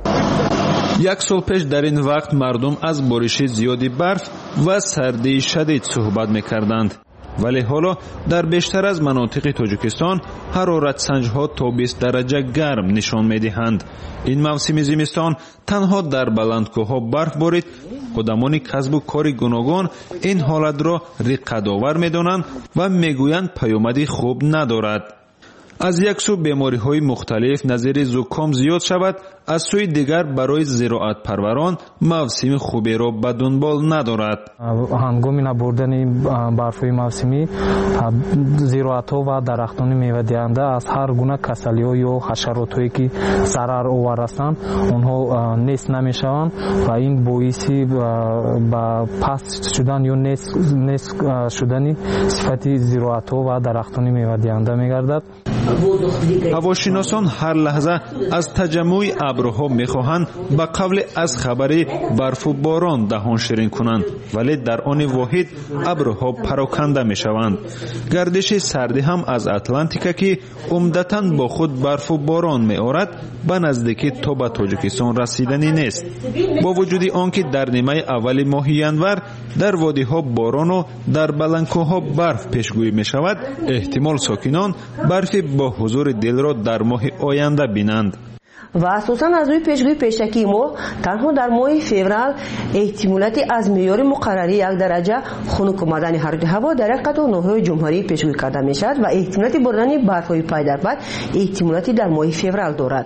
یک سال پیش در این وقت مردم از بارش زیادی برف و سردی شدید صحبت میکردند، ولی حالا در بیشتر از مناطق تاجیکستان حرارت سنج‌ها تا بیست درجه گرم نشان می‌دهند. این موسم زمستان تنها در بلندکوه‌ها برف بارید. آدمان کسب و کار گوناگون این حالت را رقت‌آور می‌دانند و می‌گویند پیامدی خوب ندارد. از یک سو بیماری‌های مختلف نظیر زکام زیاد شود، از سوی دیگر برای زراعت پروران موسم خوبی را به دنبال ندارد. هنگام نبردن برف‌های موسمی زراعت‌ها و درختان میوه‌دهنده از هر گونه کسلی‌ها یا حشرات‌هایی که ضرر آور هستند آنها نیست نمی‌شوند و این باعثی به پست شدن یا نیست شدن صفت زراعت‌ها و درختان میوه‌دهنده می‌گردد. هواشناسان هر لحظه از تجمع ابرها میخواهند به قبل از خبر برف و باران دهان شیرین کنند، ولی در آن واحد ابرها پراکنده میشوند. گردش سردی هم از اتلانتیک که عمدتاً با خود برف و باران میآورد به نزدیکی تا به تاجیکستان رسیدنی نیست. با وجود آنکه در نیمه اول ماه ینور در وادی ها باران و در بلندکوها برف پیشگویی می شود، احتمال ساکنان برف با حضور دل را در ماه آینده بینند. و اساساً از روی پیشگویی پیشکی ما تنها در ماه فوریه احتمالاتی از معیار مقرری یک درجه خنک آمدن حرارت هوا در یک قطعه ناحیه جمهوری پیشگویی کرده می شود و احتمالاتی بردن برف‌های پای در پای احتمالاتی در ماه فوریه دارد.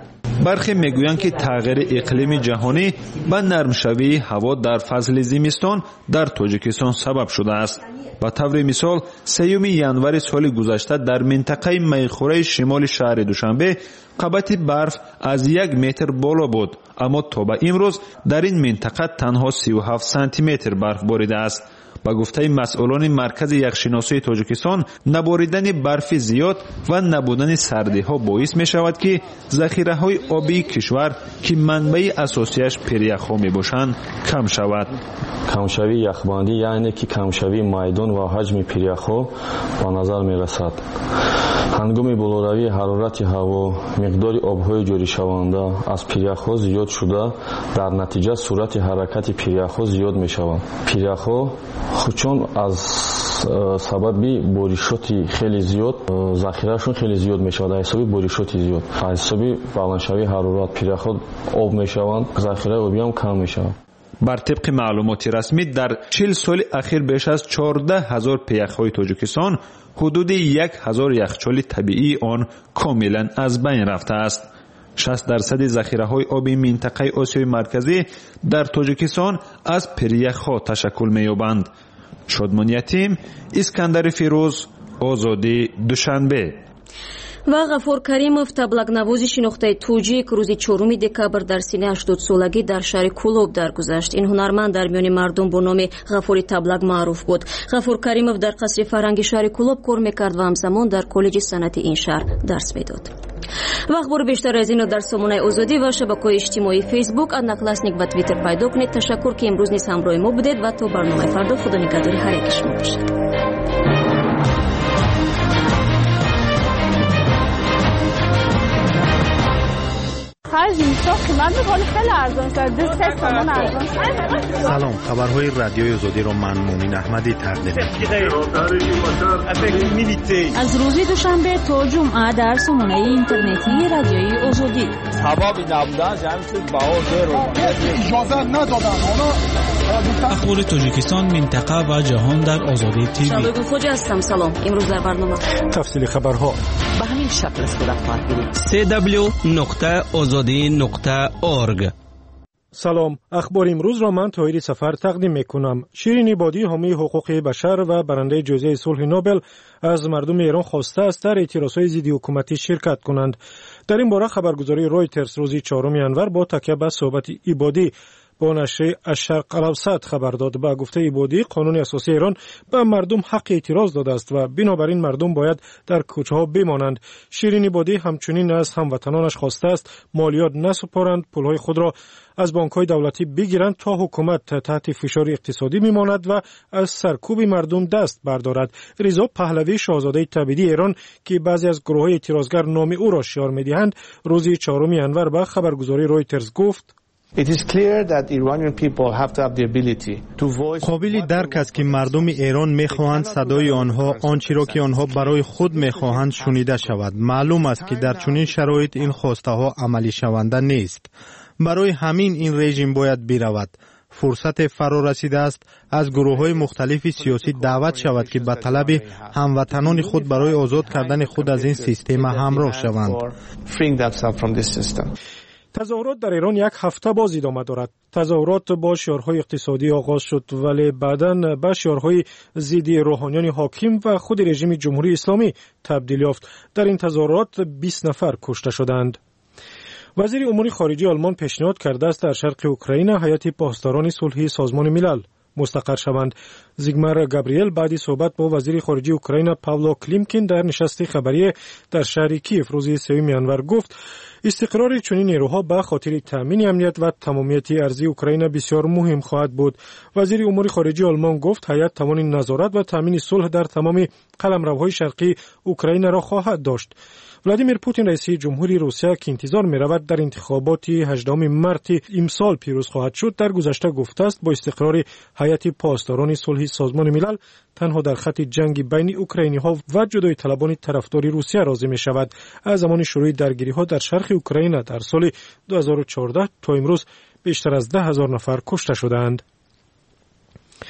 برخی میگویند که تغییر اقلیم جهانی و نرمشوی هوا در فصل زمستان در تاجیکستان سبب شده است. به طور مثال سیوم ینور سال گذشته در منطقه میخوره شمال شهر دوشنبه قبط برف از یک متر بالا بود، اما تا به امروز در این منطقه تنها سی و هفت سانتی متر برف باریده است. با گفته مسئولان مرکز یخشناسی تاجیکستان، نباریدن برف زیاد و نبودن سردی ها باعث می شود که ذخیره های آبی کشور که منبع اساسیش پریخ ها می باشند کم شود. کمشوی یخبندی یعنی که کمشوی میدان و حجم پریخ ها به نظر می رسد. هنگام بالوروی حرارت هوا مقدار آبهای جاری شونده از پریخ ها زیاد شده، در نتیجه سرعت حرکت پریخ ها زیاد می شود. پریخ ها چون از سبب بارشات خیلی زیاد ذخیرهشون خیلی زیاد می شود، حسابی بارشات زیاد، حسابی بلندشوی حرارت پریخ ها آب می شوند، ذخیره آبی هم کم می شود. بر طبق معلومات رسمی در چهل سال اخیر بیش از چهارده هزار پیخ‌های تاجیکستان حدود یک هزار یخچال طبیعی آن کاملا از بین رفته است. شصت درصد ذخیره‌های آبی منطقه آسیای مرکزی در تاجیکستان از پریخ‌ها تشکل می‌یابند. شادمان یتیم، اسکندر فیروز، آزادی دوشنبه. و غفور کریمов таблакнавози шинохтаи тоҷик рӯзи чоруми декабр дар синни ҳаштод солагӣ дар шаҳри кӯлоб даргузашт. ин ҳунарманд дар миёни мардум бо номи ғафури таблак маъруф буд. ғафур каримов дар қасри фарҳанги шаҳри кӯлоб кор мекард ва ҳамзамон дар коллеҷи санъати ин шаҳр дарс медод. ва ахбори бештари аз ино дар сомонаи озодӣ ва шабакаҳои иҷтимоии фейсбук, одноклассник ва твиттер пайдо кунед. ташаккур ки имрӯз низ ҳамроҳи мо будед ва то барномаи фардо худо нигаҳдори ҳар яки шумо бошад. سلام، خبرهای رادیوی آزادی را من مومین احمدی تقدیم می‌کنم. از روز دوشنبه تا جمعه در سامانه اینترنتی رادیوی آزادی. سبب نبودن جمعیت بهار رو اجازه ندادن. اخبار تاجیکستان، منطقه و جهان در آزادی تیوی. شادو خوجا هستم. سلام. امروز در برنامه تفصیل خبرها به همین شکل صورت خواهد گرفت. سی دبلیو نقطه آزادی نقطه اورگ. سلام، اخبار امروز را من طاهری سفر تقدیم میکنم. شیرین عبادی، حامی حقوق بشر و برنده جایزه صلح نوبل، از مردم ایران خواسته است در اعتراضهای ضد حکومتی شرکت کنند. در این باره خبرگزاری رویترز روز چهارم ژانویه با تکیه بر صحبت عبادی با نشر الشرق الاوسط خبر داد. با گفته عبادی، قانون اساسی ایران به مردم حق اعتراض داده است و بنابراین مردم باید در کوچه‌ها بمانند. شیرین عبادی همچنین از هموطنانش خواسته است مالیات نسپارند، پولهای خود را از بانک‌های دولتی بگیرند تا حکومت تحت فشار اقتصادی میماند و از سرکوب مردم دست بردارد. رضا پهلوی، شاهزاده تبعیدی ایران که بعضی از گروه‌های اعتراضگر نام او را شعار می‌دهند، روز چهارم ژانویه به خبرگزاری رویترز گفت: قابل درک است که مردم ایران میخواهند صدای آنها، آنچه را که آنها برای خود میخواهند شنیده شود. معلوم است که در چنین شرایط این خواسته ها عملی شونده نیست. برای همین این رژیم باید برود. فرصت فرا رسیده است از گروه های مختلف سیاسی دعوت شود که به طلب هموطنان خود برای آزاد کردن خود از این سیستم همراه شوند. تظاهرات در ایران یک هفته باز ادامه دارد. تظاهرات با شعارهای اقتصادی آغاز شد ولی بعداً به شعارهای ضد روحانیان حاکم و خود رژیم جمهوری اسلامی تبدیل یافت. در این تظاهرات بیست نفر کشته شدند. وزیر امور خارجه آلمان پیشنهاد کرده است در شرق اوکراین هیئت پاسداران صلحی سازمان ملل مستقر شوند. زیگمار گابریل بعد صحبت با وزیر خارجه اوکراین پاولو کلیمکین در نشست خبری در شهر کیف روز سوم ژانویه گفت استقرار چنین نیروها به خاطر تامین امنیت و تمامیت ارضی اوکراین بسیار مهم خواهد بود. وزیر امور خارجه آلمان گفت هیئت توان نظارت و تامین صلح در تمام قلمروهای شرقی اوکراین را خواهد داشت. ولادیمیر پوتین رئیس جمهوری روسیه که انتظار می‌رود در انتخابات هجدهم مارس امسال پیروز خواهد شد، در گذشته گفته است با استقرار هیئت پاسداران صلح سازمان ملل تنها در خط جنگ بین اوکراینی‌ها و جدای طلبان طرفدار روسیه راضی می‌شود. از زمان شروع درگیری‌ها در شرق اوکراین در سال دو هزار و چهارده تا امروز بیشتر از ده هزار نفر کشته شدند.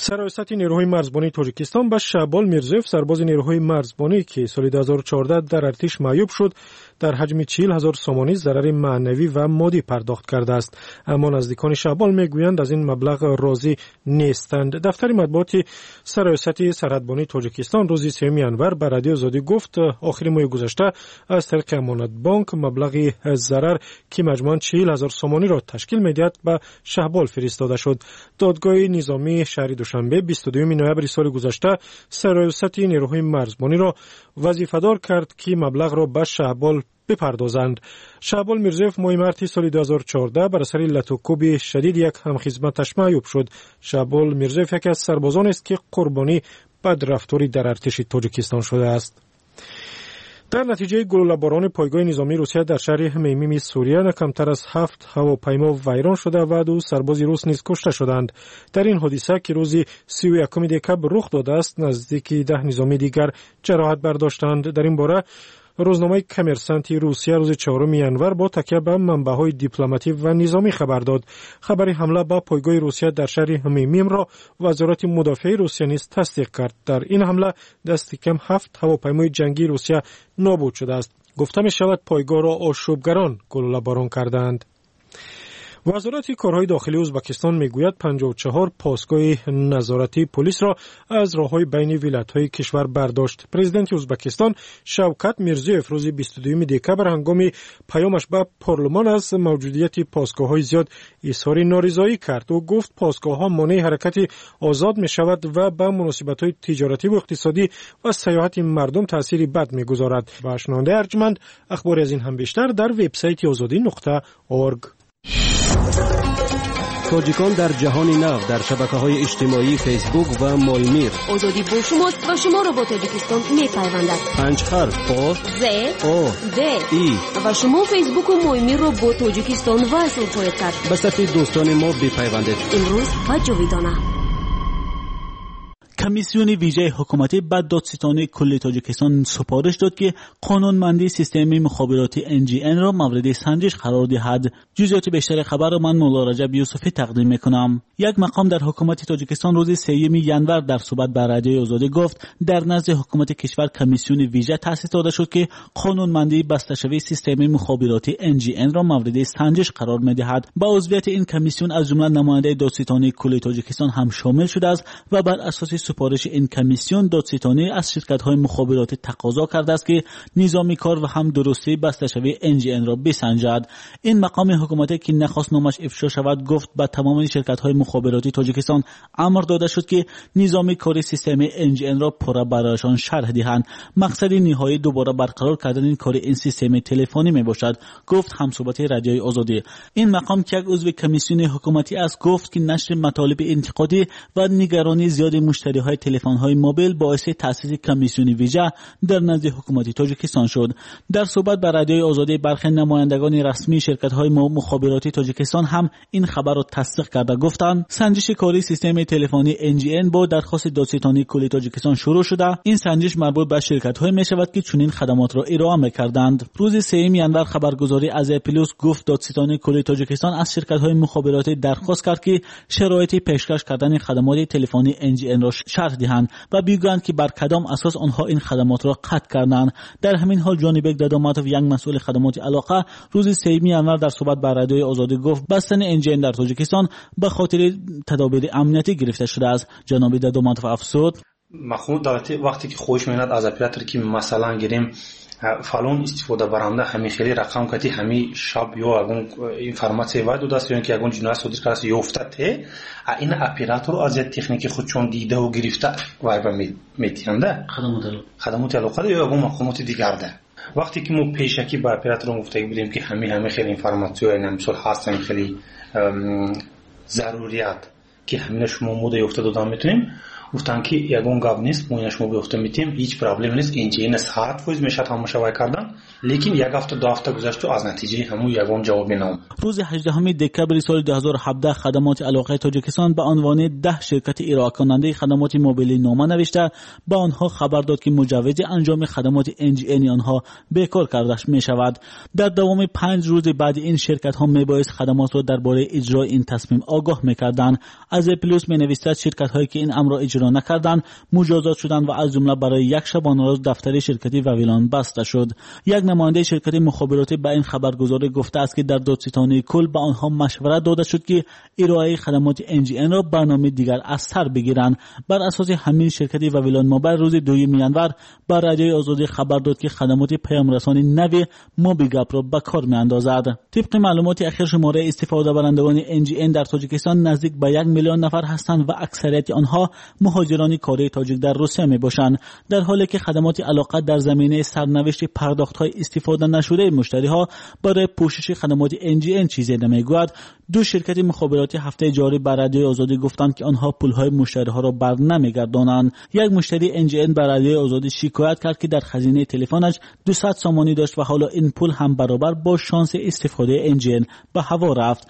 سرایست نیروهای مرزبانی تاجیکستان به شعبال میرزیف سرباز نیروهای مرزبانی که سال دو هزار و چهارده در ارتش معیوب شد در حجم چهل هزار سومانی ضرر معنوی و مادی پرداخت کرده است، اما نزدیکان شعبال میگویند از این مبلغ راضی نیستند. دفتر مطبوعات سرایست سرحدبانی تاجیکستان روز سوم ژانویه به رادیو آزادی گفت آخر ماه گذشته از طریق امانت بانک مبلغ ضرر که مجموعاً چهل هزار سومانی را تشکیل می‌دهد به شعبال فرستاده شد. دادگاه نظامی شهر دوشنبه بیست و دوم نوامبر سال گذشته سرایست نیروهای مرزبانی را وظیفه‌دار کرد که مبلغ را به شعبال بپردازند. شعبال میرزیف ماه مارس سال دو هزار و چهارده بر اثر علت و کوب شدید یک همخدمتش معیوب شد. شعبال میرزیف یکی از سربازان است که قربانی بدرفتاری در ارتش تاجیکستان شده است. در نتیجه گلوله‌باران پایگاه نظامی روسیه در شهر همیمیم سوریه نه کمتر از هفت هواپیما ویران شده و دو سرباز روس نیز کشته شدند. در این حادثه که روز سی و یکم دکبر رخ داده است نزدیک ده نظامی دیگر جراحت برداشتند. در این باره روزنامه کمرسنت روسیه روز چهارم ژانویه با تکیه به منبع‌های دیپلماتیک و نظامی خبر داد. خبر حمله به پایگاه روسیه در شهر همیمیم را وزارت مدافعه روسیه نیز تصدیق کرد. در این حمله دست کم هفت هواپیمای جنگی روسیه نابود شده است. گفته می شود پایگاه را آشوبگران گلوله‌باران کردند. وزارت کارهای داخلی ازبکستان میگوید پنجاه و چهار پاسگاه نظارتی پلیس را از راههای بین ولایت‌های کشور برداشت. پرزیدنت ازبکستان شوکت میرزیف روز بیست و دوم دکبر هنگام پیامش به پارلمان از موجودیت پاسگاه‌های زیاد اظهار نارضایی کرد و گفت پاسگاه‌ها مانع حرکت آزاد می‌شود و به مناسبت‌های تجارتی و اقتصادی و سیاحت مردم تأثیری بد می‌گذارد. و شنونده ارجمند اخبار از این هم بیشتر در وبسایت آزادی نقطه اورگ. تاجیکان در جهان نو در شبکه‌های اجتماعی فیسبوک و مالمیر. آزادی با شماست و شما را با تاجیکستان می‌پیوندد. پنج حرف آ ز او د ای و شما فیسبوک و مالمیر را با تاجیکستان وصل خواهید کرد. به صفحه دوستان ما بپیوندید. امروز و جاویدانه. کمیسیون ویژه حکومتی به دادستانی کل تاجیکستان سپارش داد که قانونمندی سیستم مخابراتی ان جی ان را مورد سنجش قرار دهد. جزئیات بیشتر خبر را من مولا رجب یوسفی تقدیم میکنم. یک مقام در حکومت تاجیکستان روز سوم ژانویه در صحبت با رادیوی آزادی گفت در نزد حکومت کشور کمیسیون ویژه تأسیس داده شد که قانونمندی بسته‌شوی سیستم مخابراتی ان جی ان را مورد سنجش قرار میدهد. با عضویت این کمیسیون از جمله نماینده دادستانی کل تاجیکستان هم شامل شده است و بر اساس سپارش این کمیسیون دادستانی از شرکت‌های مخابراتی تقاضا کرده است که نظامی کار و هم درستی بسته‌شوی ان جی ان را بسنجد. این مقام حکومتی که نخواست نامش افشا شود گفت به تمام شرکت‌های مخابراتی تاجیکستان امر داده شد که نظامی کاری سیستم ان جی ان را پورا برایشان شرح دهند. مقصد نهایی دوباره برقرار کردن این کار این سیستم تلفنی میباشد، گفت همصحبت رادیوی آزادی. این مقام که یک عضو کمیسیون حکومتی است گفت که نشر مطالب انتقادی و نگرانی زیاد مشتری‌های تلفن‌های موبایل باعث تأسیس کمیسیون ویژه در نزد حکومت تاجیکستان شد. در صحبت با رادیوی آزادی برخی نمایندگان رسمی شرکت‌های مخابراتی تاجیکستان هم این خبر را تصدیق کرده گفتند سنجش کاری سیستم تلفنی ان جی ان با درخواست دادستانی کل تاجیکستان شروع شده. این سنجش مربوط به شرکت‌های می‌شود که چنین خدمات را ارائه می‌کردند. روز سوم ژانویه خبرگزاری آزیا پلوس گفت دادستانی کل تاجیکستان از شرکت‌های مخابراتی درخواست کرد که شرایط پیشکش کردن خدمات تلفنی ان جی ان را شرح دهند و بگویند که بر کدام اساس آنها این خدمات را قطع کردند. در همین حال جانبک داداماتوف یک مسئول خدمات علاقه روز سوم ژانویه در صحبت با رادیوی آزادی گفت بستن ان جی ان در تاجیکستان به خاطر تدابیر امنیتی گرفته شده است. جناب داداماتوف افزود مخصوص دولتی وقتی که خوش میاد از اپراتور که مثلا گیریم فالون استفاده برنده همین خیلی رقم کتی همین شب یا اون اینفورماسیون وارد داست یا اینکه اون جناح صادر کرده یافته این اپراتور از تکنیکی خودشون دیده و گرفته وارد میتینده خدمات خدمات علاقه یا اون مقامات دیگر ده. وقتی که ما پیشکی با اپراتور گفته بودیم که همین همین خیلی اینفورماسیون نمیشه هستن خیلی ضروریات که همین شما مود یافته دادن میتونیم گفتن که یگون گاب نیست، ما شما بیفته میتیم، هیچ پرابلم نیست، اینجا ساعت فوز میشه تماشا کردن، لیکن یک هفته دو هفته گذشت و از نتیجه همون یگون جواب نام. روز هجدهم دکبر سال دو هزار و هفده خدمات علاقه تاجیکستان به عنوان ده شرکت ارائه کننده خدمات موبیلی نامه نوشته به آنها خبر داد که مجوز انجام خدمات ان جی ان آنها بیکار کرده می شود. در دوام پنج روز بعد این شرکت ها میبایست خدمات را درباره اجرای این تصمیم آگاه میکردند. از پلوس می نویسد شرکت هایی که این امر را اجرا نکردند مجازات شدند و از جمله برای یک شبانه روز دفتر شرکتی وویلان بسته شد. یک نماینده شرکت مخابراتی به این خبرگزاری گفته است که در دادستانی کل به آنها مشورت داده شد که ارائه خدمات ان جی ان را برنامه دیگر از سر بگیرند. بر اساس همین شرکت وویلان موبایل روز دوم ینور بر رادیوی آزادی خبر داد که خدمات پیامرسانی نو موبیگاپ را به کار میاندازد. طبق معلومات اخیر شماره استفاده برندگان ان جی ان در تاجیکستان نزدیک به یک میلیون نفر هستند و اکثریت آنها مهاجران کاری تاجیک در روسیه میباشند، در حالی که خدمات علاقه در زمینه سرنوشت پرداخت‌های استفاده نشده مشتری‌ها برای پوشش خدمات ان جی ان چیزی نمیگوید. دو شرکت مخابراتی هفته جاری بر رادیوی آزادی گفتند که آنها پول‌های مشتری‌ها را بر نمیگردانند. یک مشتری ان جی ان بر رادیوی آزادی شکایت کرد که در خزینه تلفنش دویست سامانی داشت و حالا این پول هم برابر با شانس استفاده ان جی ان به هوا رفت.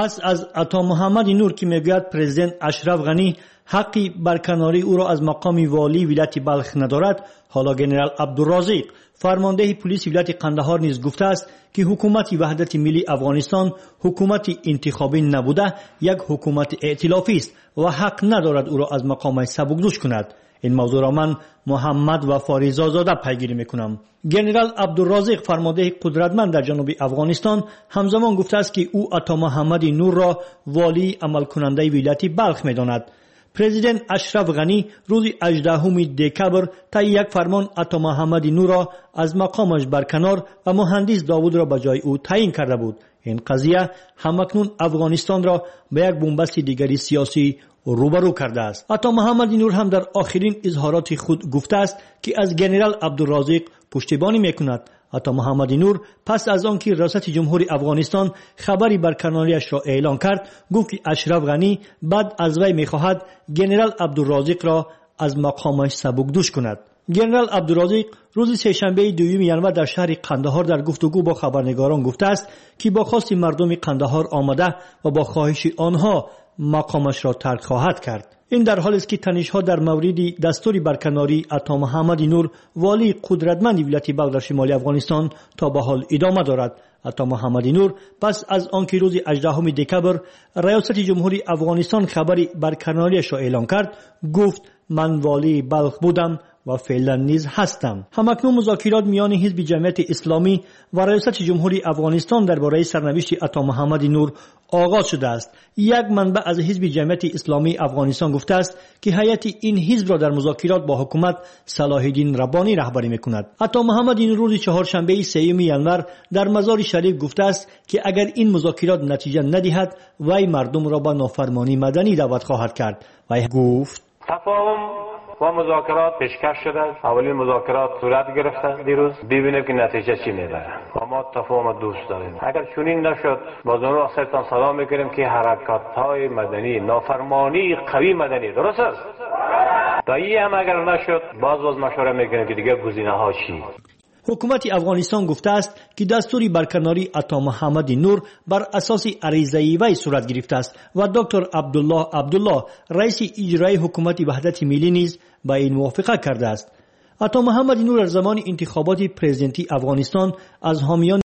پس از عطا محمد نور که میگوید پرزیدنت اشرف غنی حقی برکناری او را از مقام والی ولایت بلخ ندارد، حالا جنرال عبدالرازق فرمانده پلیس ولایت قندهار نیز گفته است که حکومت وحدت ملی افغانستان حکومت انتخابی نبوده، یک حکومت ائتلافی است و حق ندارد او را از مقامش سبکدوش کند. این موضوع را من محمد و فاریزا زاده پیگیری میکنم. جنرال عبدالرازق فرمانده قدرتمند در جنوب افغانستان همزمان گفته است که او عطا محمد نور را والی عمل کننده ولایت بلخ میداند. پرزیدنت اشرف غنی روز هجدهم دکبر طی یک فرمان عطا محمد نور را از مقامش برکنار و مهندس داوود را به جای او تعیین کرده بود. این قضیه همکنون افغانستان را به یک بنبست دیگری سیاسی روبرو کرده است. عطا محمد نور هم در آخرین اظهارات خود گفته است که از جنرال عبدالرازق پشتیبانی میکند. عطا محمد نور پس از آنکه ریاست جمهوری افغانستان خبری برکناریش را اعلان کرد، گفت که اشرف غنی بعد از وی میخواهد جنرال عبدالرازق را از مقامش سبکدوش کند. جنرال عبدالرازق روز سه‌شنبه دوم ژانویه در شهر قندهار در گفتگو با خبرنگاران گفته است که با خواست مردم قندهار آمده و با خواهش آنها مقامش را ترک خواهد کرد. این در حالی است که تنش‌ها در مورد دستور برکناری عطا محمد نور والی قدرتمند ولایت بلخ در شمال افغانستان تا به حال ادامه دارد. عطا محمد نور پس از آنکه روز هجدهم دکبر ریاست جمهوری افغانستان خبری برکناریش را اعلان کرد، گفت من والی بلخ بودم و فعلا نیز هستم. همکنون مذاکرات میان حزب جمعیت اسلامی و ریاست جمهوری افغانستان درباره سرنوشت عطا محمد نور آغاز شده است. یک منبع از حزب جمعیت اسلامی افغانستان گفته است که هیئت این حزب را در مذاکرات با حکومت صلاح الدین ربانی رهبری میکند. عطا محمد نور روز چهارشنبه سوم ژانویه در مزار شریف گفته است که اگر این مذاکرات نتیجه ندهد وی مردم را به نافرمانی مدنی دعوت خواهد کرد. وی گفت تفاهم و مذاکرات پیشکش شده. اولین مذاکرات صورت گرفته دیروز، ببینیم که نتیجه چی میبره و ما تفاهم دوست داریم. اگر چنین نشد باز اون را سرتان سلام میکنیم که حرکات های مدنی نافرمانی قوی مدنی درست است. تا این هم اگر نشد باز باز مشوره میکنیم که دیگه گزینه ها چی. حکومت افغانستان گفته است که دستور برکناری عطا محمد نور بر اساس عریضه وی صورت گرفته است و دکتر عبدالله عبدالله رئیس اجرایی حکومت وحدت ملی نیز با این موافقه کرده است. عطا محمد نور در زمان انتخابات پرزیدنتی افغانستان از حامیان